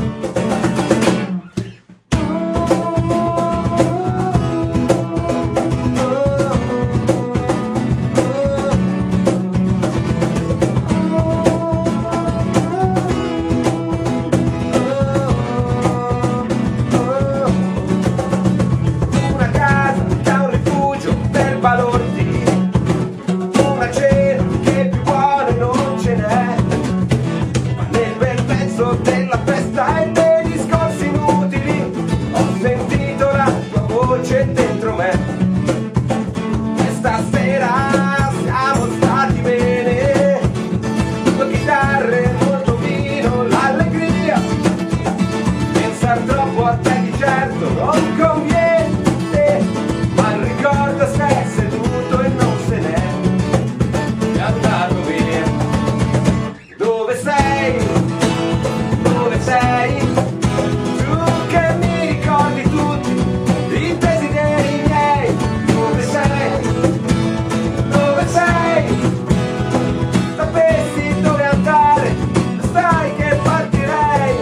Una casa da un rifugio per balordi, una cena che più buona non ce n'è, ma nel bel pezzo della festa e dei discorsi inutili ho sentito la tua voce dentro me. E stasera siamo stati bene, due chitarre, molto vino, l'allegria. Pensar troppo a te di certo non conviene, ma il ricordo se è seduto e non se n'è, è andato via. Dove sei? Dove sei? Tu che mi ricordi tutti i desideri miei. Dove sei? Dove sei? Sapessi dove andare, sai che partirei.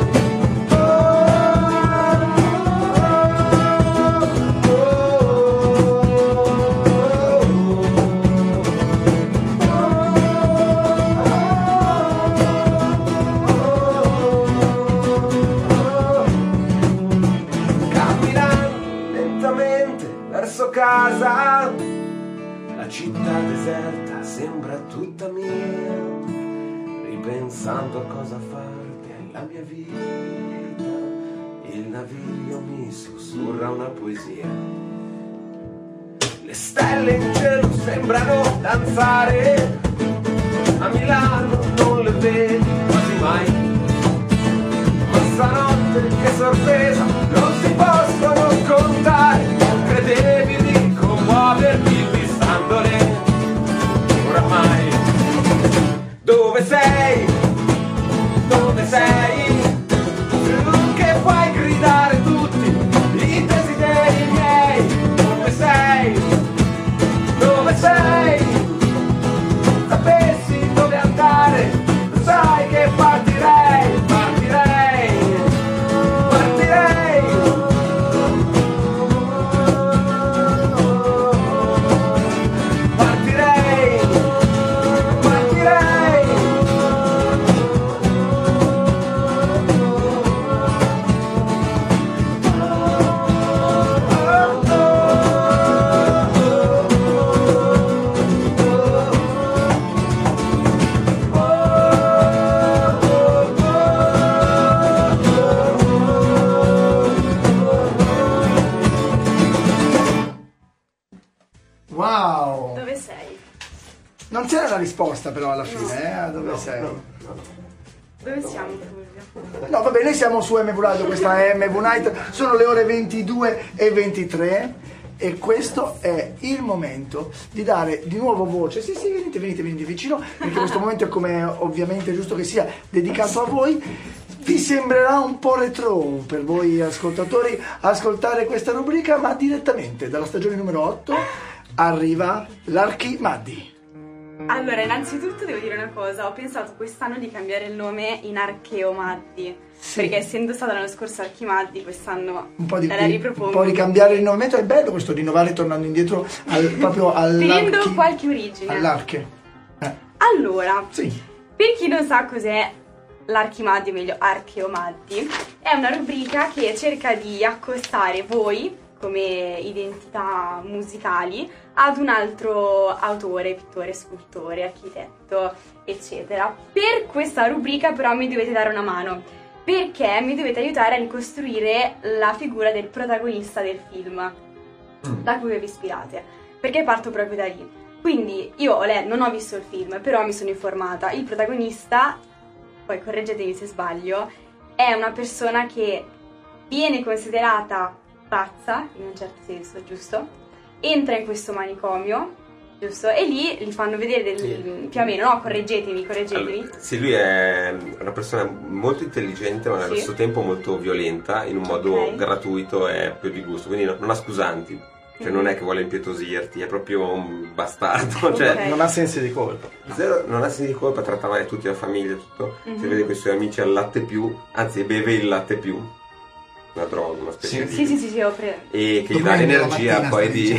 Camminando lentamente verso casa, la città deserta sembra tutta mia, ripensando a cosa fare della mia vita, il naviglio mi sussurra una poesia. Le stelle in cielo sembrano danzare, a Milano non le vedi quasi mai, ma stanotte che sorpresa non si possono contare. Non credevi di commuoverti vissandole, oramai. Dove sei? risposta però alla fine, eh? Dove sei? Dove siamo, Fulvio? No, vabbè, noi siamo su M V Radio, questa è M V Night, sono le ore ventidue e ventitré e questo è il momento di dare di nuovo voce. Sì, sì, venite, venite, venite vicino, perché questo momento è, come ovviamente è giusto che sia, dedicato a voi. Vi sembrerà un po' retro per voi ascoltatori ascoltare questa rubrica, ma direttamente dalla stagione numero otto arriva l'Archimaddi. Allora, innanzitutto devo dire una cosa, ho pensato quest'anno di cambiare il nome in Archeomaddi, sì. Perché essendo stata l'anno scorso Archimaddi, quest'anno un po' di, la ripropongo. Un po' di cambiare il movimento, è bello questo rinnovare tornando indietro al, proprio all'archi, tenendo qualche origine. All'arche. Eh. Allora, sì. Per chi non sa cos'è l'Archimaddi, o meglio Archeomaddi, è una rubrica che cerca di accostare voi come identità musicali ad un altro autore, pittore, scultore, architetto, eccetera. Per questa rubrica però mi dovete dare una mano, perché mi dovete aiutare a ricostruire la figura del protagonista del film da cui vi ispirate, perché parto proprio da lì. Quindi io ho letto, non ho visto il film, però mi sono informata. Il protagonista, poi correggetemi se sbaglio, è una persona che viene considerata pazza, in un certo senso, giusto? Entra in questo manicomio, giusto? E lì gli fanno vedere del, sì. più o meno, no? Correggetemi, correggetemi. Allora, sì, lui è una persona molto intelligente, ma allo sì. stesso tempo molto violenta, in un modo okay. gratuito e più di gusto, quindi non ha scusanti. Cioè non è che vuole impietosirti, è proprio un bastardo, okay. cioè non ha sensi di colpa. Zero, non ha sensi di colpa, tratta male tutti, la famiglia, tutto. Mm-hmm. Si vede con i suoi amici al latte più, anzi beve il latte più. Una droga, una specie sì. di... Sì, sì, sì, sì, ho preso. E che gli dà l'energia poi di...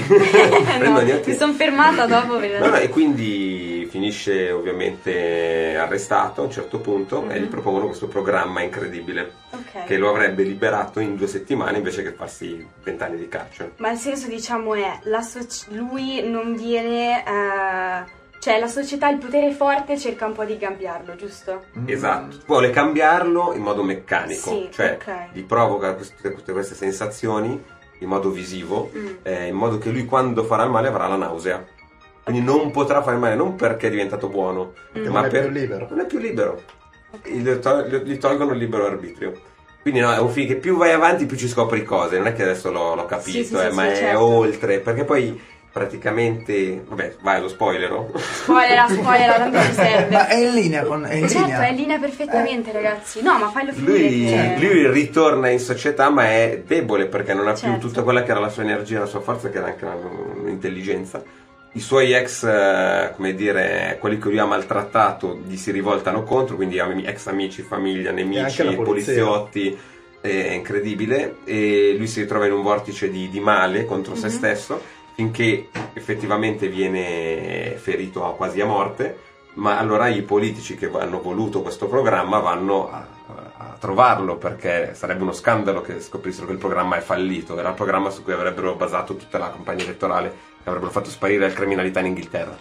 no, mi sono fermata dopo. No, no, e quindi finisce ovviamente arrestato a un certo punto mm-hmm. e gli propongono questo programma incredibile okay. che lo avrebbe liberato in due settimane invece che farsi vent'anni di carcere. Ma il senso, diciamo, è la soci- lui non viene... Uh... Cioè la società, il potere forte cerca un po' di cambiarlo, giusto? Esatto, vuole cambiarlo in modo meccanico, sì, cioè okay. gli provoca queste, tutte queste sensazioni in modo visivo, mm. eh, in modo che lui quando farà il male avrà la nausea. Quindi non potrà fare male, non perché è diventato buono, mm. ma non per... è più libero. Non è più libero, okay. gli, tol- gli tolgono il libero arbitrio. Quindi no, è un film che più vai avanti più ci scopri cose, non è che adesso l'ho, l'ho capito, sì, sì, eh, sì, ma sì, è certo. oltre, perché poi... praticamente, vabbè, vai lo spoilero. Spoiler, spoiler, tanto ci serve. Ma è in linea con è in certo, linea. è in linea perfettamente, eh. ragazzi. No, ma fallo finire. Lui, che... lui ritorna in società, ma è debole perché non ha certo. più tutta quella che era la sua energia, la sua forza, che era anche un'intelligenza. I suoi ex, eh, come dire, quelli che lui ha maltrattato, gli si rivoltano contro, quindi ex amici, famiglia, nemici, poliziotti. È incredibile, e lui si ritrova in un vortice di, di male contro mm-hmm. se stesso, finché effettivamente viene ferito a, quasi a morte, ma allora i politici che hanno voluto questo programma vanno a, a trovarlo, perché sarebbe uno scandalo che scoprissero che il programma è fallito. Era il programma su cui avrebbero basato tutta la campagna elettorale, che avrebbero fatto sparire la criminalità in Inghilterra.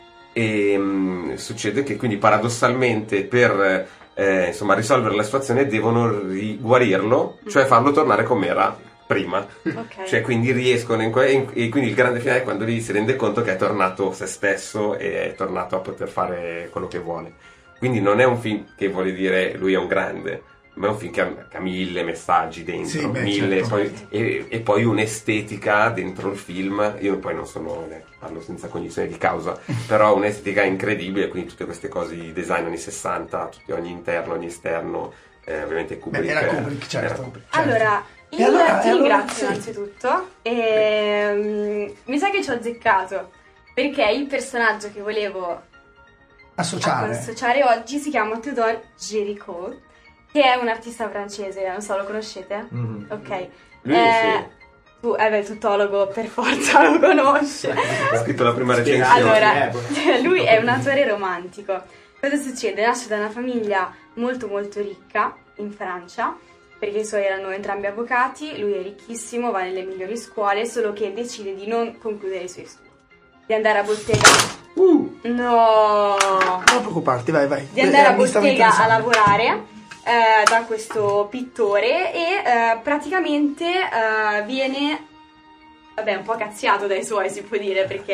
E mh, succede che quindi paradossalmente per eh, insomma risolvere la situazione devono riguarirlo, cioè farlo tornare come era prima, okay. cioè quindi riescono in que- in- e quindi il grande finale è quando lui si rende conto che è tornato se stesso e è tornato a poter fare quello che vuole. Quindi non è un film che vuole dire lui è un grande, ma è un film che ha, che ha mille messaggi dentro, sì, beh, mille certo. poi, e, e poi un'estetica dentro il film. Io poi non sono, eh, parlo senza cognizione di causa, però un'estetica incredibile, quindi tutte queste cose di design anni sessanta, tutti, ogni interno, ogni esterno, eh, ovviamente Kubrick. Beh, era Kubrick, certo. Era Kubrick, certo. Allora, io allora, ti allora, ringrazio sì. innanzitutto e um, mi sa che ci ho azzeccato, perché il personaggio che volevo associare, associare oggi si chiama Théodore Géricault, che è un artista francese, non so, lo conoscete? Mm-hmm. Ok. Lui eh, sì. Tu, eh beh, il tuttologo per forza lo conosce. Ha scritto la prima recensione. Allora, lui è un attore romantico. Cosa succede? Nasce da una famiglia molto molto ricca in Francia, perché i suoi erano entrambi avvocati, lui è ricchissimo, va nelle migliori scuole, solo che decide di non concludere i suoi studi, di andare a bottega. Uh, no! Non preoccuparti, vai, vai. Di andare eh, a bottega a lavorare. Eh, da questo pittore e eh, praticamente eh, viene vabbè un po' cazziato dai suoi, si può dire, perché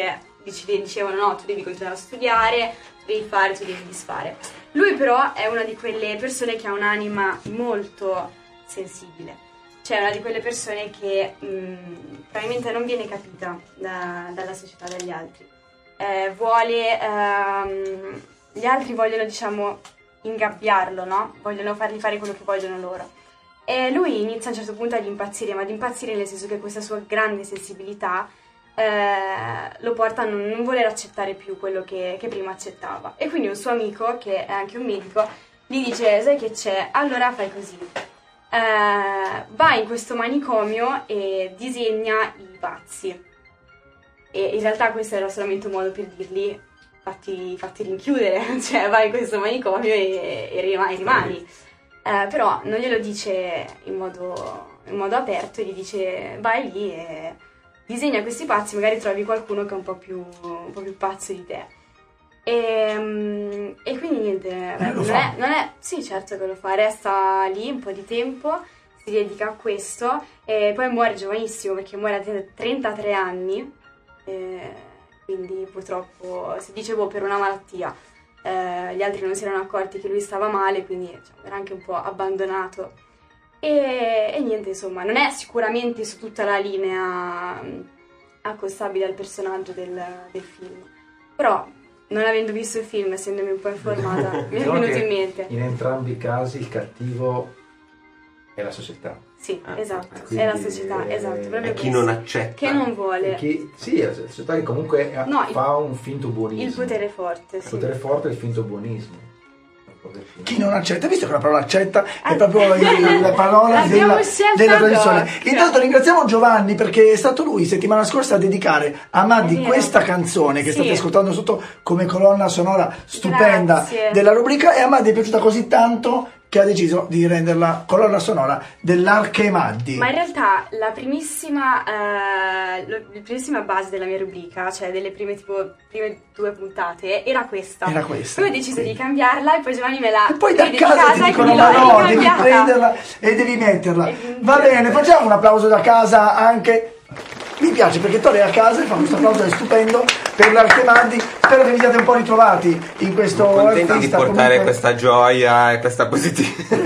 dicevano no, tu devi continuare a studiare, tu devi fare, tu devi disfare. Lui però è una di quelle persone che ha un'anima molto sensibile, cioè è una di quelle persone che mh, probabilmente non viene capita da, dalla società, dagli altri. Eh, vuole, ehm, gli altri vogliono, diciamo, ingabbiarlo, no? Vogliono fargli fare quello che vogliono loro. E lui inizia a un certo punto ad impazzire, ma ad impazzire nel senso che questa sua grande sensibilità eh, lo porta a non, non voler accettare più quello che, che prima accettava. E quindi un suo amico, che è anche un medico, gli dice: sai che c'è? Allora fai così. Eh, va in questo manicomio e disegna i pazzi. E in realtà questo era solamente un modo per dirgli: fatti, fatti rinchiudere, cioè vai in questo manicomio e, e rimani. rimani. Eh, però non glielo dice in modo, in modo aperto, gli dice: vai lì e disegna questi pazzi, magari trovi qualcuno che è un po' più, un po' più pazzo di te. E, e quindi niente, beh, non, è, non è, sì, certo che lo fa, resta lì un po' di tempo, si dedica a questo e poi muore giovanissimo, perché muore a trentatré anni, e quindi purtroppo si dice boh, per una malattia. Eh, gli altri non si erano accorti che lui stava male, quindi diciamo, era anche un po' abbandonato. E, e niente, insomma, non è sicuramente su tutta la linea accostabile al personaggio del, del film, però non avendo visto il film, essendomi un po' informata, mi è Diciamo venuto che in mente. In entrambi i casi il cattivo è la società. Sì, Ah, esatto, quindi, è la società, eh, esatto. proprio È chi questo. non accetta. Che non vuole. Chi, sì, è la società che comunque No, fa un finto buonismo. Il potere forte, Il sì. potere forte è il finto buonismo. Chi non accetta, visto che la parola accetta è proprio il- la parola L'abbiamo della, scelta della tradizione. doc. Intanto ringraziamo Giovanni perché è stato lui settimana scorsa a dedicare a Maddi È vero. questa canzone che Sì. state ascoltando sotto come colonna sonora stupenda Grazie. della rubrica, e a Maddi è piaciuta così tanto che ha deciso di renderla colonna sonora dell'Arche Maddi. Ma in realtà la primissima, eh, lo- la primissima base della mia rubrica, cioè delle prime tipo prime due puntate, era questa. Era questa, Poi ho deciso di cambiarla e poi Giovanni me l'ha E poi da vede di casa ti e dicono quindi ma l'ho no, devi ricambiata. prenderla e devi metterla. E quindi- Va bene, facciamo un applauso da casa anche. Mi piace perché Tore è a casa e fa questo applauso, è stupendo per l'Arte Maddi. Spero che vi siate un po' ritrovati in questo Contenti di artista, portare comunque. questa gioia e questa positività.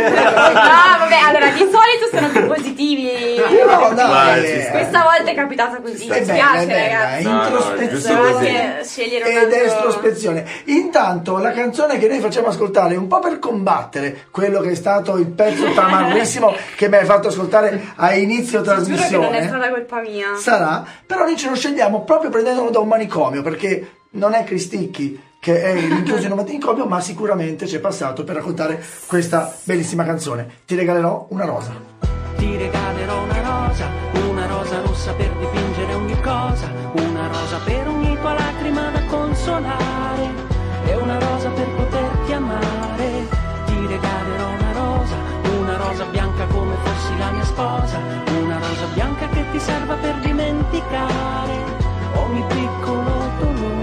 No, vabbè, allora di solito sono più positivi. No, dai, Vai, ci sta. Questa volta è capitata così. Mi È bella, spiace, è bella, ragazzi. No, no, introspezione giusto Devo così. anche scegliere un ed altro... estrospezione. Intanto la canzone che noi facciamo ascoltare un po' per combattere quello che è stato il pezzo tamarrissimo che mi hai fatto ascoltare a inizio Giuro che non è trasmissione stata colpa mia. sarà, però noi ce lo scegliamo proprio prendendolo da un manicomio, perché non è Cristicchi che è rinchiuso in un manicomio, ma sicuramente c'è passato per raccontare questa bellissima canzone. Ti regalerò una rosa. Ti regalerò una rosa, una rosa rossa per dipingere ogni cosa, una rosa per ogni tua lacrima da consolare, e una rosa per poterti amare. Ti regalerò una rosa, una rosa bianca come fossi la mia sposa, una rosa bianca che ti serva per dimenticare ogni piccolo dolore.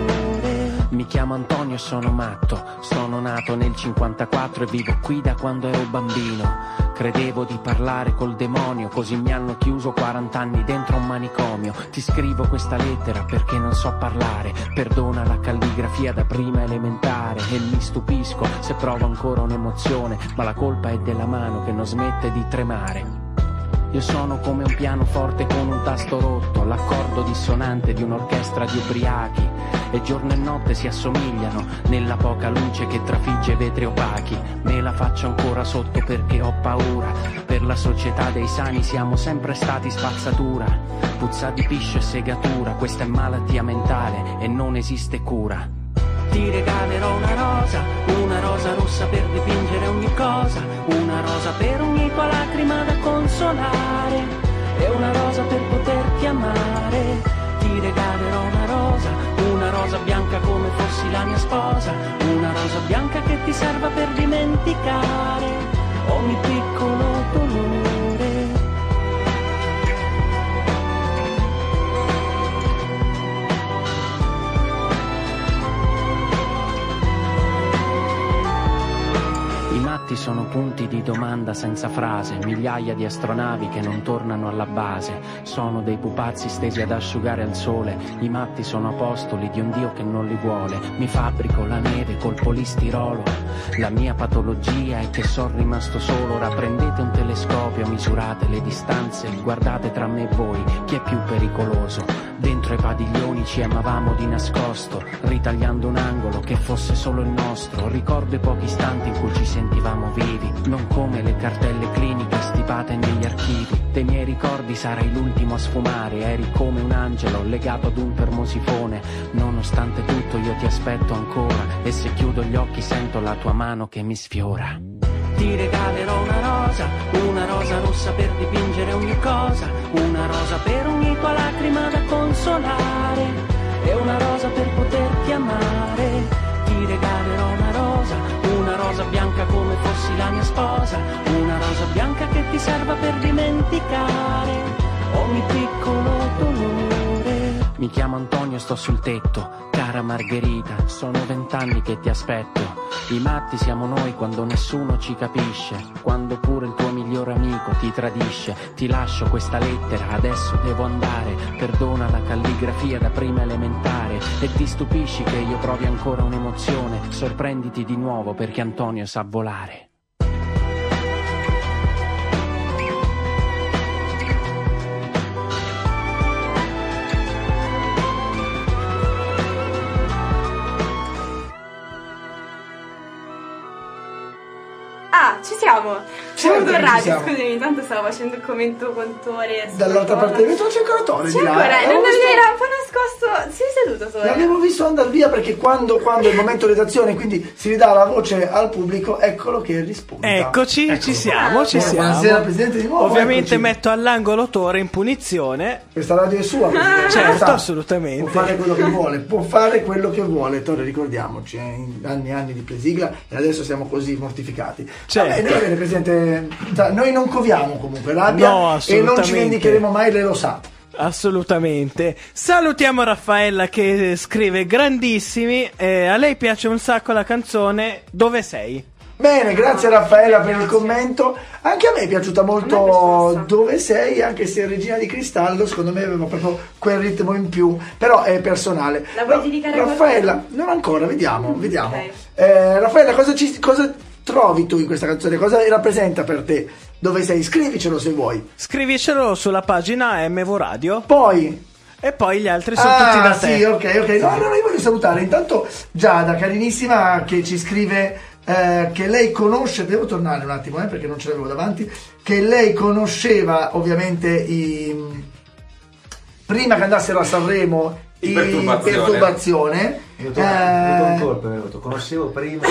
Mi chiamo Antonio e sono matto, sono nato nel cinquantaquattro e vivo qui da quando ero bambino. Credevo di parlare col demonio, così mi hanno chiuso quaranta anni dentro un manicomio. Ti scrivo questa lettera perché non so parlare, perdona la calligrafia da prima elementare, e mi stupisco se provo ancora un'emozione, ma la colpa è della mano che non smette di tremare. Io sono come un pianoforte con un tasto rotto, l'accordo dissonante di un'orchestra di ubriachi, e giorno e notte si assomigliano nella poca luce che trafigge vetri opachi. Me la faccio ancora sotto perché ho paura, per la società dei sani siamo sempre stati spazzatura, puzza di piscio e segatura, questa è malattia mentale e non esiste cura. Ti regalerò una rosa, una rosa rossa per dipingere ogni cosa, una rosa per ogni tua lacrima da consolare, e una rosa per poterti amare. Ti regalerò una rosa, una rosa bianca come fossi la mia sposa, una rosa bianca che ti serva per dimenticare ogni piccolo dolore. I matti sono punti di domanda senza frase, migliaia di astronavi che non tornano alla base. Sono dei pupazzi stesi ad asciugare al sole, i matti sono apostoli di un Dio che non li vuole. Mi fabbrico la neve col polistirolo, la mia patologia è che sono rimasto solo. Ora prendete un telescopio, misurate le distanze, guardate tra me e voi chi è più pericoloso. Dentro i padiglioni ci amavamo di nascosto, ritagliando un angolo che fosse solo il nostro. Ricordo i pochi istanti in cui ci sentivamo vivi, non come le cartelle cliniche stipate negli archivi. Dei miei ricordi sarai l'ultimo a sfumare, eri come un angelo legato ad un termosifone. Nonostante tutto io ti aspetto ancora, e se chiudo gli occhi sento la tua mano che mi sfiora. Ti regalerò una rosa, una rosa rossa per dipingere ogni cosa, una rosa per ogni tua lacrima da consolare, e una rosa per poterti amare. Ti regalerò una rosa, una rosa bianca come fossi la mia sposa, una rosa bianca che ti serva per dimenticare ogni piccolo dolore. Mi chiamo Antonio e sto sul tetto, cara Margherita, sono vent'anni che ti aspetto. I matti siamo noi quando nessuno ci capisce, quando pure il tuo migliore amico ti tradisce. Ti lascio questa lettera, adesso devo andare, perdona la calligrafia da prima elementare, e ti stupisci che io provi ancora un'emozione, sorprenditi di nuovo perché Antonio sa volare. Ah, ci siamo! Siamo Certo che ci tornati, siamo. scusami, intanto stavo facendo il commento con Tore. Dall'altra parte del vetro c'è ancora Tore C'è di là. ancora, eh. non L'avevo visto- era un po' nascosto. Si è seduto Tore. L'avevo visto andare via perché quando, quando è il momento redazione, quindi si ridà la voce al pubblico, eccolo che risponde. Eccoci, ci siamo, ci siamo. Buonasera Presidente di nuovo. Ovviamente eccoci. metto all'angolo Tore in punizione. Questa radio è sua, Presidente. Certo, Sa, assolutamente. Può fare quello che vuole, può fare quello che vuole. Tore, ricordiamoci, eh, in anni e anni di presigla e adesso siamo così mortificati. Certo. Va bene, va bene, Presidente. Sa, noi non coviamo comunque rabbia No, e non assolutamente. ci vendicheremo mai, lei lo sa. Assolutamente. Salutiamo Raffaella che scrive grandissimi. Eh, a lei piace un sacco la canzone Dove sei? Bene, grazie Raffaella per il commento. Anche a me è piaciuta molto Dove sei, anche se Regina di Cristallo secondo me aveva proprio quel ritmo in più, però è personale. La vuoi Ra- dedicare a Raffaella, non ancora, vediamo, vediamo. Ok. Eh, Raffaella, cosa, ci, cosa trovi tu in questa canzone? Cosa rappresenta per te? Dove sei? Scrivicelo se vuoi. Scrivicelo sulla pagina M V Radio. Poi E poi gli altri sono ah, tutti da te. sì, ok, ok. No, allora io voglio salutare intanto Giada, carinissima, che ci scrive eh, che lei conosce, devo tornare un attimo eh, perché non ce l'avevo davanti, che lei conosceva ovviamente i prima che andassero a Sanremo I i Perturbazione. Perturbazione. Mi ho avuto un Eh, colpo, mi è venuto. Conoscevo prima.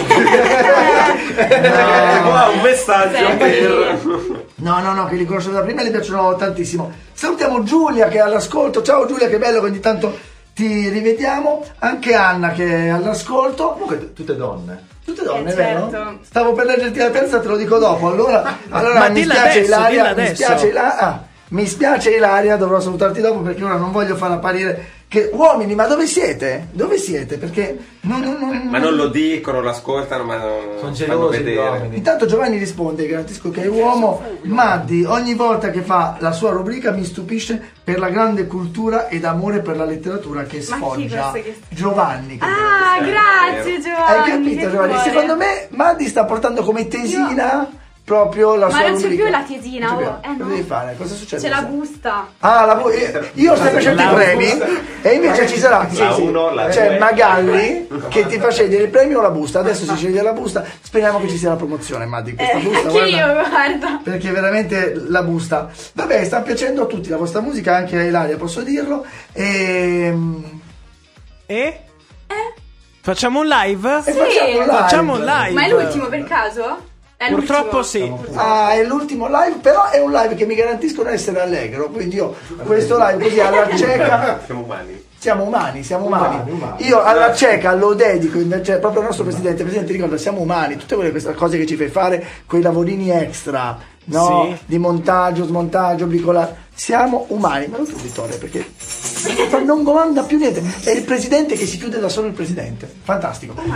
Wow, un messaggio Sì. per... No, no, no, che li conoscevo da prima e li piacciono tantissimo. Salutiamo Giulia che è all'ascolto. Ciao Giulia, che bello che ogni tanto ti rivediamo. Anche Anna che è all'ascolto. Comunque, tutte donne. Tutte donne, Eh, vero? certo. Stavo per leggerti la terza, te lo dico dopo. Allora, allora Ma mi dilla spiace adesso, Ilaria, dilla mi adesso. spiace Ilaria, ah, mi spiace Ilaria, dovrò salutarti dopo perché ora non voglio far apparire che uomini, ma dove siete? Dove siete? Perché non, non- non- Ma non lo dicono, lo ascoltano, ma non Sono fanno gelosi gli vedere. uomini. Intanto Giovanni risponde, garantisco che è uomo. Maddi ogni volta che fa la sua rubrica mi stupisce per la grande cultura ed amore per la letteratura che Ma chi sfoggia. questo che- Giovanni. che Ah, deve grazie essere. Giovanni. Hai capito che Giovanni? cuore. Secondo me Maddi sta portando come tesina proprio la Ma sua non c'è rubrica. più la tesina, Non c'è oh, più. eh, no. Cosa devi fare? Cosa succede? C'è la busta. Ah, la bu- eh, io sto facendo i La premi busta. e invece ci sarà sì, La sì. uno, la c'è due. Magalli che ti fa scegliere il premio o la busta. Adesso si sceglie la busta. Speriamo che ci sia la promozione, Maddi, di questa Eh, busta. anche io, guarda. guarda. Perché veramente la busta. Vabbè, sta piacendo a tutti la vostra musica, anche a Ilaria, posso dirlo. E, E? Facciamo un live? e facciamo un live. Facciamo un live. Ma è l'ultimo per caso? È Purtroppo l'ultimo. sì. Ah, è l'ultimo live, però è un live che mi garantiscono essere allegro. Quindi io questo live così alla cieca. Siamo umani. Siamo umani, siamo umani. Umani, umani. Io alla cieca lo dedico invece proprio al nostro presidente. Presidente, ricorda, siamo umani. Tutte quelle queste cose che ci fai fare, quei lavorini extra, no? Sì. Di montaggio, smontaggio, bricolare. Siamo umani. Ma non tu, Vittoria, perché non comanda più niente. È il presidente che si chiude da solo il presidente. Fantastico.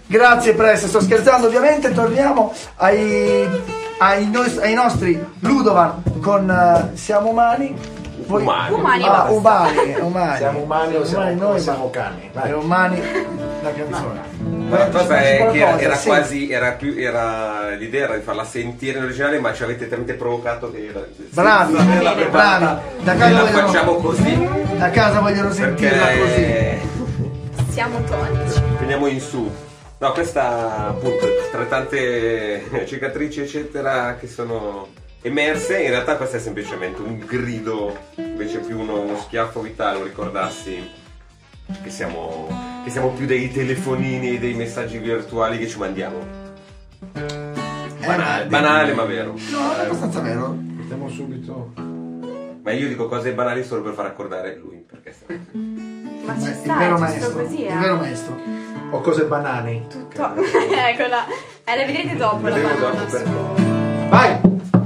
Grazie Press, sto scherzando ovviamente. Torniamo ai, ai, nos- ai nostri Ludovan con uh, Siamo umani. Voi... Umani. Umani, Ah, basta. umani, umani. Siamo umani o siamo, umani, o noi siamo cani? È umani la canzone. Ma la cosa è che era, era sì. quasi, era più, era, l'idea era di farla sentire in originale, ma ci avete talmente provocato che era, Bravi, sì, averla bravi. preparata. Da E casa la vogliono- facciamo così. Da casa vogliono sentirla così. Perché Siamo tonici. veniamo in su. No, questa appunto, tra le tante cicatrici eccetera che sono emerse, in realtà questo è semplicemente un grido, invece più uno, uno schiaffo vitale, lo ricordassi che siamo, che siamo più dei telefonini e dei messaggi virtuali che ci mandiamo. Banale, Eh, banale ma vero. No, è abbastanza vero. Partiamo subito. Ma io dico cose banali solo per far accordare lui, perché stiamo... Ma ci Il sta, vero è giusto maestro. così, Il eh. vero maestro. O cose banali. Tutto. Eccola. Eh, la vedrete dopo la Vedremo banana dopo, perché- su- Vai!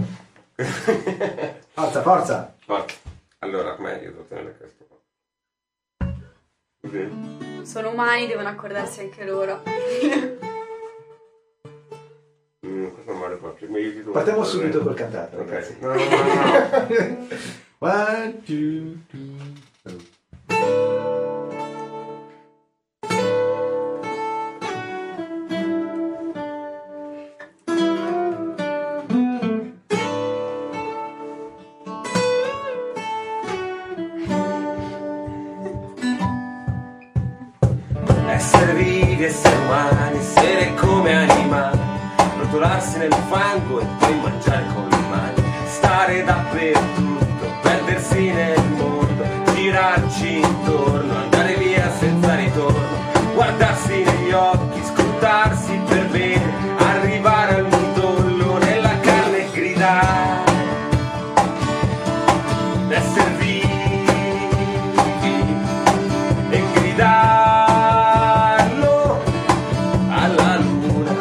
Forza, forza! Forza. Allora, com'è? Io devo tenere questo qua. Così. Sono umani, devono accordarsi anche loro. Mm, questo non male proprio. Ma io ti devo Partiamo fare- subito col cantato, Ok. ragazzi. No, no, no, no. One, two, three. Essere vivi, essere umani, essere come animali, rotolarsi nel fango e poi mangiare con le mani, stare dappertutto, perdersi nel mondo, girarci intorno, andare via senza ritorno, guardarsi negli occhi, scrutarsi per bene, arrivare al midollo nella carne e gridare, essere vivi e gridare alla luna.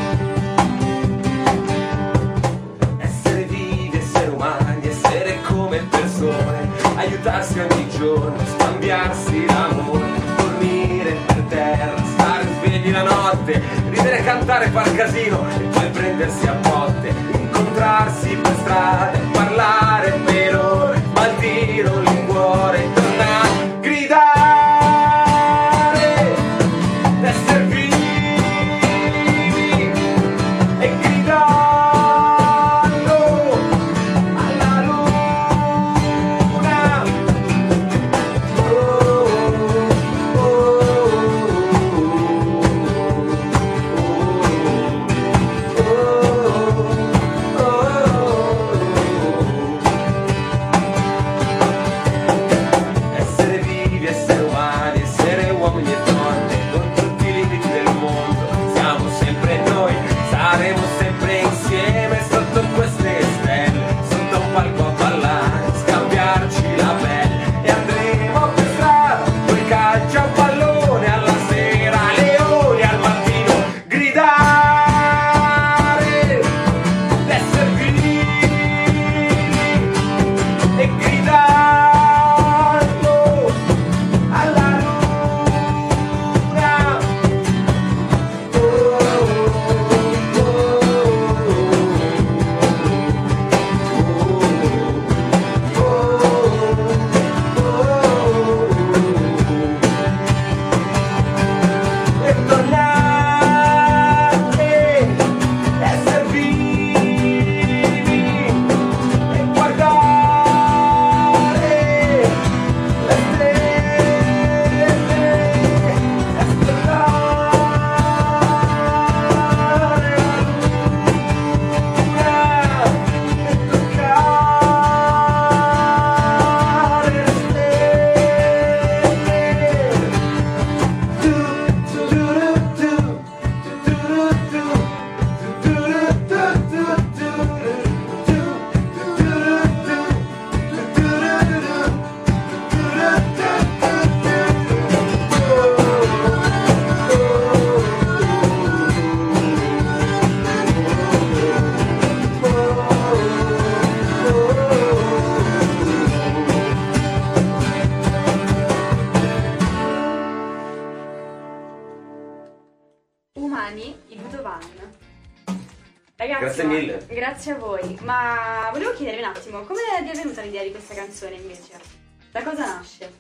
Essere vivi, essere umani, essere come persone, aiutarsi ogni giorno, scambiarsi l'amore, dormire per terra, stare svegli la notte, ridere, cantare, far casino e poi prendersi a botte, incontrarsi per strada, parlare per ore, ma il tiro il cuore, tornare a gridare, essere vivi e gridando alla luna. Oh, oh, oh, oh, oh, oh. grazie a voi. Ma volevo chiedere un attimo, come vi è venuta l'idea di questa canzone invece? Da cosa nasce?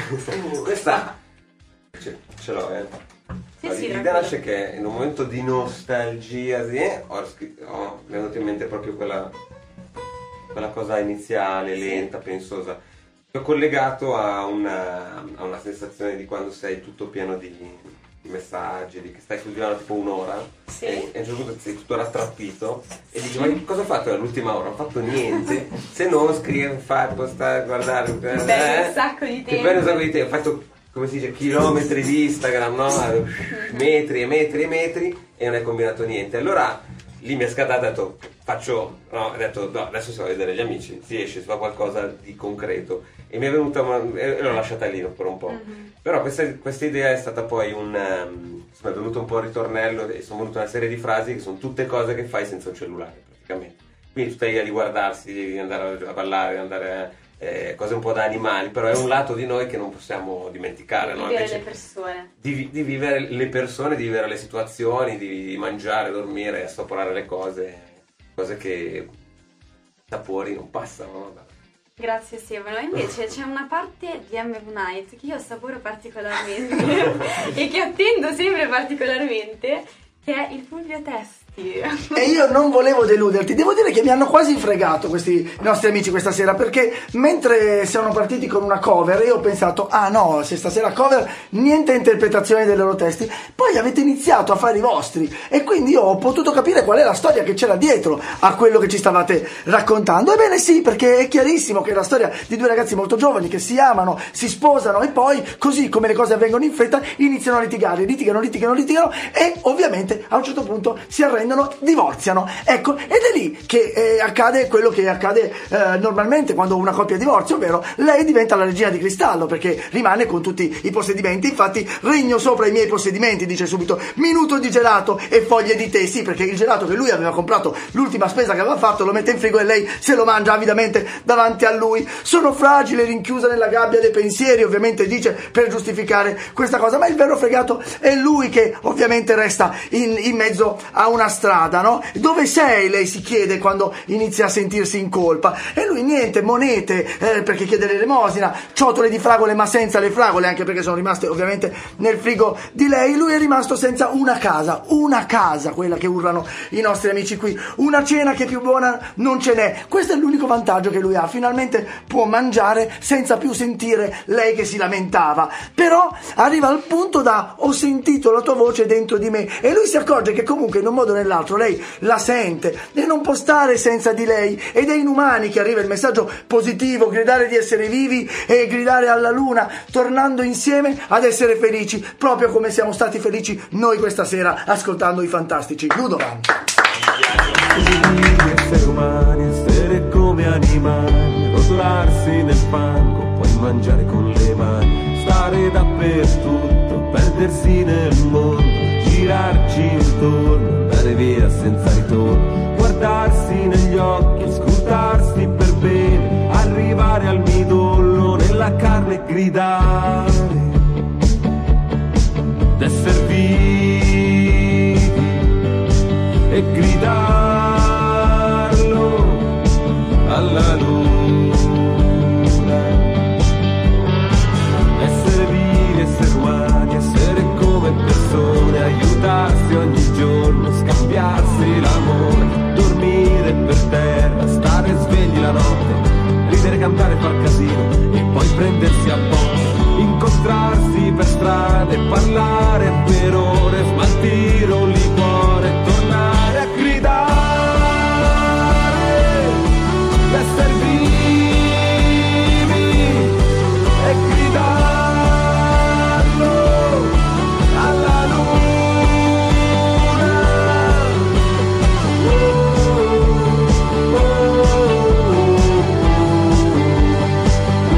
Questa ce, ce l'ho, eh. Sì, No, sì, l'idea tranquillo. nasce che in un momento di nostalgia sì, ho scritto, oh, mi è venuta in mente proprio quella, quella cosa iniziale, lenta, pensosa. Ho collegato a una, a una sensazione di quando sei tutto pieno di, di messaggi, di che stai sul divano tipo un'ora Sì. e, e a un certo punto sei tutto rattrappito e dici ma che cosa ho fatto nell'ultima ora? Non ho fatto niente se non scrivere, fare, postare, guardare, Beh, un sacco di che tempo. bello un sacco di tempo, ho fatto come si dice chilometri di Instagram, no? Metri e metri e metri e non hai combinato niente. Allora lì mi è scattato e ho detto faccio, no, ho detto no, adesso si va a vedere gli amici, si esce, si fa qualcosa di concreto e mi è venuta una, e l'ho lasciata lì per un po'. Mm-hmm. Però questa, questa idea è stata poi un um, insomma, è venuto un po' il ritornello e sono venute una serie di frasi che sono tutte cose che fai senza un cellulare praticamente. Quindi tutta l'idea di guardarsi, di andare a ballare, di andare a Eh, cose un po' da animali, però è un lato di noi che non possiamo dimenticare, Di no? vivere Invece le persone. di, di vivere le persone, di vivere le situazioni, di, di mangiare, dormire, assaporare le cose, cose che sapori non passano, no? Grazie Stefano. Invece c'è una parte di M V Night che io assaporo particolarmente e che attendo sempre particolarmente, che è il Fulvio Testi. E io non volevo deluderti, devo dire che mi hanno quasi fregato questi nostri amici questa sera, perché mentre siamo partiti con una cover io ho pensato ah no, se stasera cover niente interpretazione dei loro testi, poi avete iniziato a fare i vostri e quindi io ho potuto capire qual è la storia che c'era dietro a quello che ci stavate raccontando. Ebbene sì, perché è chiarissimo che è la storia di due ragazzi molto giovani che si amano, si sposano e poi così come le cose avvengono in fretta iniziano a litigare, litigano, litigano, litigano e ovviamente a un certo punto si arrendono, divorziano, ecco, ed è lì che eh, accade quello che accade eh, normalmente quando una coppia divorzia, ovvero lei diventa la regina di cristallo perché rimane con tutti i possedimenti. Infatti regno sopra i miei possedimenti, dice subito, minuto di gelato e foglie di tè. Sì, perché il gelato che lui aveva comprato, l'ultima spesa che aveva fatto, lo mette in frigo e lei se lo mangia avidamente davanti a lui. Sono fragile, rinchiusa nella gabbia dei pensieri, ovviamente dice per giustificare questa cosa, ma il vero fregato è lui che ovviamente resta in, in mezzo a una strada, no? Dove sei? Lei si chiede quando inizia a sentirsi in colpa e lui niente, monete eh, perché chiede l'elemosina, ciotole di fragole ma senza le fragole, anche perché sono rimaste ovviamente nel frigo di lei. Lui è rimasto senza una casa, una casa, quella che urlano i nostri amici qui, una cena che più buona non ce n'è. Questo è l'unico vantaggio che lui ha, finalmente può mangiare senza più sentire lei che si lamentava. Però arriva al punto da ho sentito la tua voce dentro di me e lui si accorge che comunque in un modo o nell'altro lei la sente e non può stare senza di lei, ed è in Umani che arriva il messaggio positivo, gridare di essere vivi e gridare alla luna, tornando insieme ad essere felici, proprio come siamo stati felici noi questa sera ascoltando i fantastici Ludovan. Essere umani, essere come animali, rotolarsi nel fango, poi mangiare con le mani, stare dappertutto, perdersi nel mondo, girarci intorno, andare via senza ritorno, guardarsi negli occhi, scrutarsi per bene, arrivare al midollo nella carne e gridare d'esser vivi e gridarlo alla luna. Essere vivi, essere umani, essere come persone, aiutarsi ogni giorno, scambiarsi l'amore, dormire per terra, stare svegli la notte, ridere, cantare, far casino e poi prendersi a poco, incontrarsi per strade, parlare per ore, smaltire un liquore, tornare a gridare d'esser vivi e gridarlo alla luna. Oh, oh, oh, oh.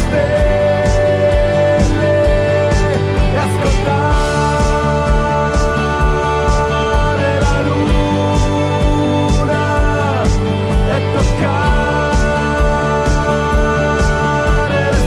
stelle e ascoltare la luna e toccare le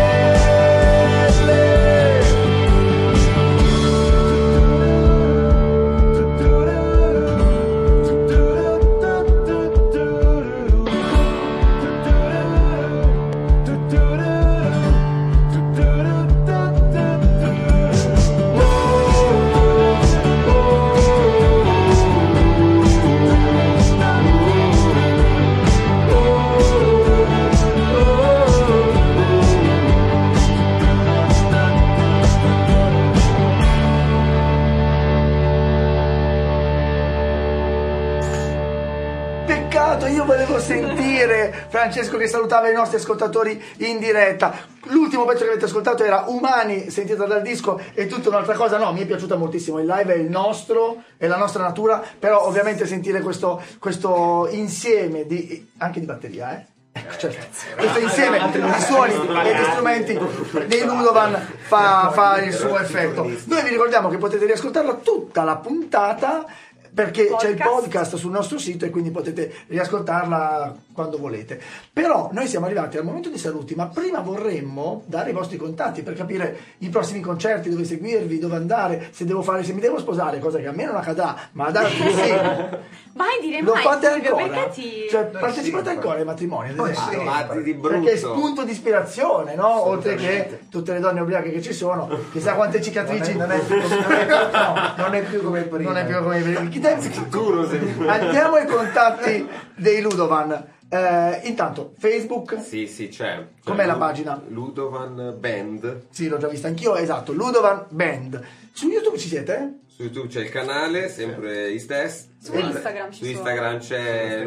Peccato, io volevo sentire Francesco che salutava i nostri ascoltatori in diretta. L'ultimo pezzo che avete ascoltato era Umani, sentito dal disco, e tutta un'altra cosa. No, mi è piaciuta moltissimo, il live è il nostro, è la nostra natura, però ovviamente sentire questo, questo insieme di, anche di batteria, eh? Cioè, questo insieme di suoni e di strumenti dei Ludovan fa, fa il suo effetto. Noi vi ricordiamo che potete riascoltarla tutta la puntata, perché podcast. C'è il podcast sul nostro sito e quindi potete riascoltarla quando volete. Però noi siamo arrivati al momento dei saluti, ma prima vorremmo dare i vostri contatti per capire i prossimi concerti, dove seguirvi, dove andare, se devo fare, se mi devo sposare, cosa che a me non accadrà, ma ad altri sì. Mai dire Lo mai, fate Silvio, ancora? perché ti... Cioè, partecipate ancora ai matrimoni, ad esempio? Matti di brutto. Perché è spunto di ispirazione, no? Oltre che tutte le donne ubriache che ci sono, chissà quante cicatrici. Non è, non è, non è, no, non è più come prima. Non è più come prima. Chi te- Sicuro, Andiamo ai contatti dei Ludovan. Eh, intanto, Facebook. Sì, sì, c'è. Com'è la pagina? Ludovan Band. Sì, l'ho già vista anch'io, esatto, Ludovan Band. Su YouTube ci siete? Su YouTube c'è il canale, sempre gli stessi. Su Instagram ci Su Instagram c'è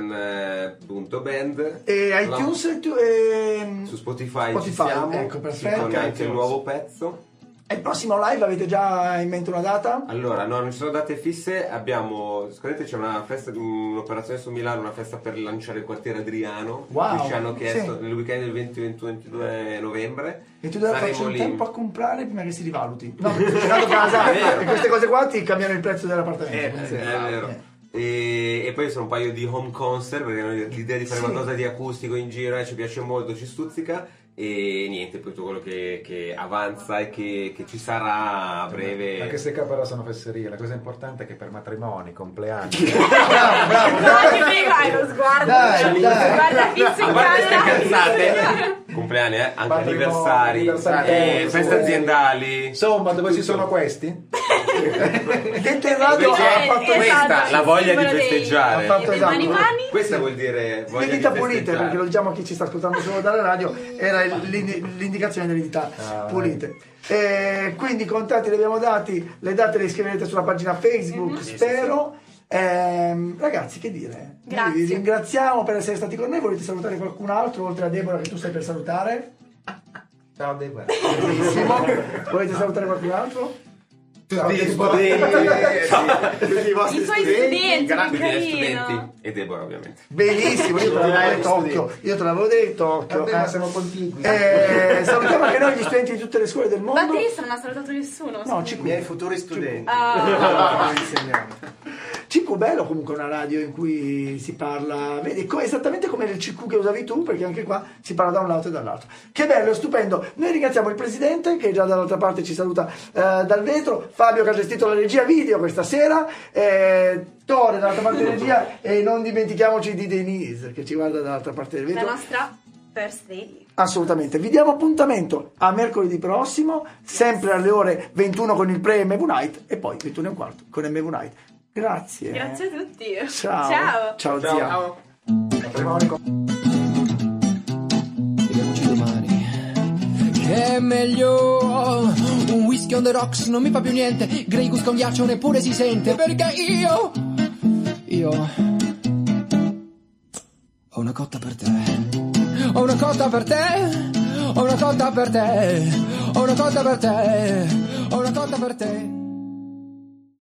ludovan.band. E iTunes? Tu, e... Su Spotify, Spotify, ci siamo. ecco, perfetto. Con anche il nuovo pezzo. E il prossimo live avete già in mente una data? Allora, no, non ci sono date fisse, abbiamo, sicuramente c'è una festa, un'operazione su Milano, una festa per lanciare il quartiere Adriano, wow, che ci hanno chiesto sì. nel weekend del venti ventidue novembre. E tu devi Saremo farci un lì. tempo a comprare prima che si rivaluti. No, perché sto cercando casa e queste cose qua ti cambiano il prezzo dell'appartamento. Eh, sì, è vero. E, e poi ci sono un paio di home concert, perché noi l'idea di fare Sì. qualcosa di acustico in giro eh, ci piace molto, ci stuzzica. E niente, poi tutto quello che, che avanza e che, che ci sarà a breve. Anche se però sono fesserie, la cosa importante è che per matrimoni, compleanni. Bravo, bravo. Dai, vai lo sguardo. Dai, dai. Guarda fisso in A parte ste camera. cazzate, compleanni, eh? Anche Matrimoni, anniversari, anniversari, eh, sì. feste aziendali. Insomma, dove ci Tutto. sono questi? Dentro il radio Invece ha fatto questa, esatto, la voglia di simbolo dei- festeggiare. ha fatto dei esatto. mani mani. Questa vuol dire voglia le di dita pulite, festeggiare. perché lo diciamo a chi ci sta ascoltando solo dalla radio, era il- l'indi- l'indicazione delle dita Ah, pulite. E quindi i contatti li abbiamo dati, le date le scriverete sulla pagina Facebook, spero. Ehm, ragazzi, che dire? Grazie. Vi ringraziamo per essere stati con noi. Volete salutare qualcun altro oltre a Deborah che tu stai per salutare? Ciao Deborah. Benissimo. Volete salutare qualcun altro? Tutti gli studenti, Tutti i vostri I suoi studenti. studenti, grandi che studenti carino. e Deborah ovviamente. Benissimo, io te l'avevo detto occhio, io te l'avevo detto occhio. Vabbè, ma eh. siamo contigui. Eh, salutiamo anche noi gli studenti di tutte le scuole del mondo. Batterista non ha salutato nessuno. No, ci I miei futuri studenti. Ah. C Q Bello comunque è una radio in cui si parla, vedi, co- esattamente come nel C Q che usavi tu, perché anche qua si parla da un lato e dall'altro. Che bello, stupendo. Noi ringraziamo il presidente che già dall'altra parte ci saluta eh, dal vetro, Fabio che ha gestito la regia video questa sera, eh, Tore dall'altra parte della regia e non dimentichiamoci di Denise che ci guarda dall'altra parte del La vetro. nostra first lady. Assolutamente, vi diamo appuntamento a mercoledì prossimo, sempre alle ore ventuno con il pre-M V Night e poi ventuno e un quarto con M V Night. Grazie. Grazie a tutti. Ciao. Ciao. Ciao, Ciao. zia. Ciao. Vediamoci domani. Che è meglio un whisky on the rocks, non mi fa più niente. Grey Goose con ghiaccio neppure si sente. Perché io Io ho una cotta per te. Ho una cotta per te. Ho una cotta per te. Ho una cotta per te. Ho una cotta per te.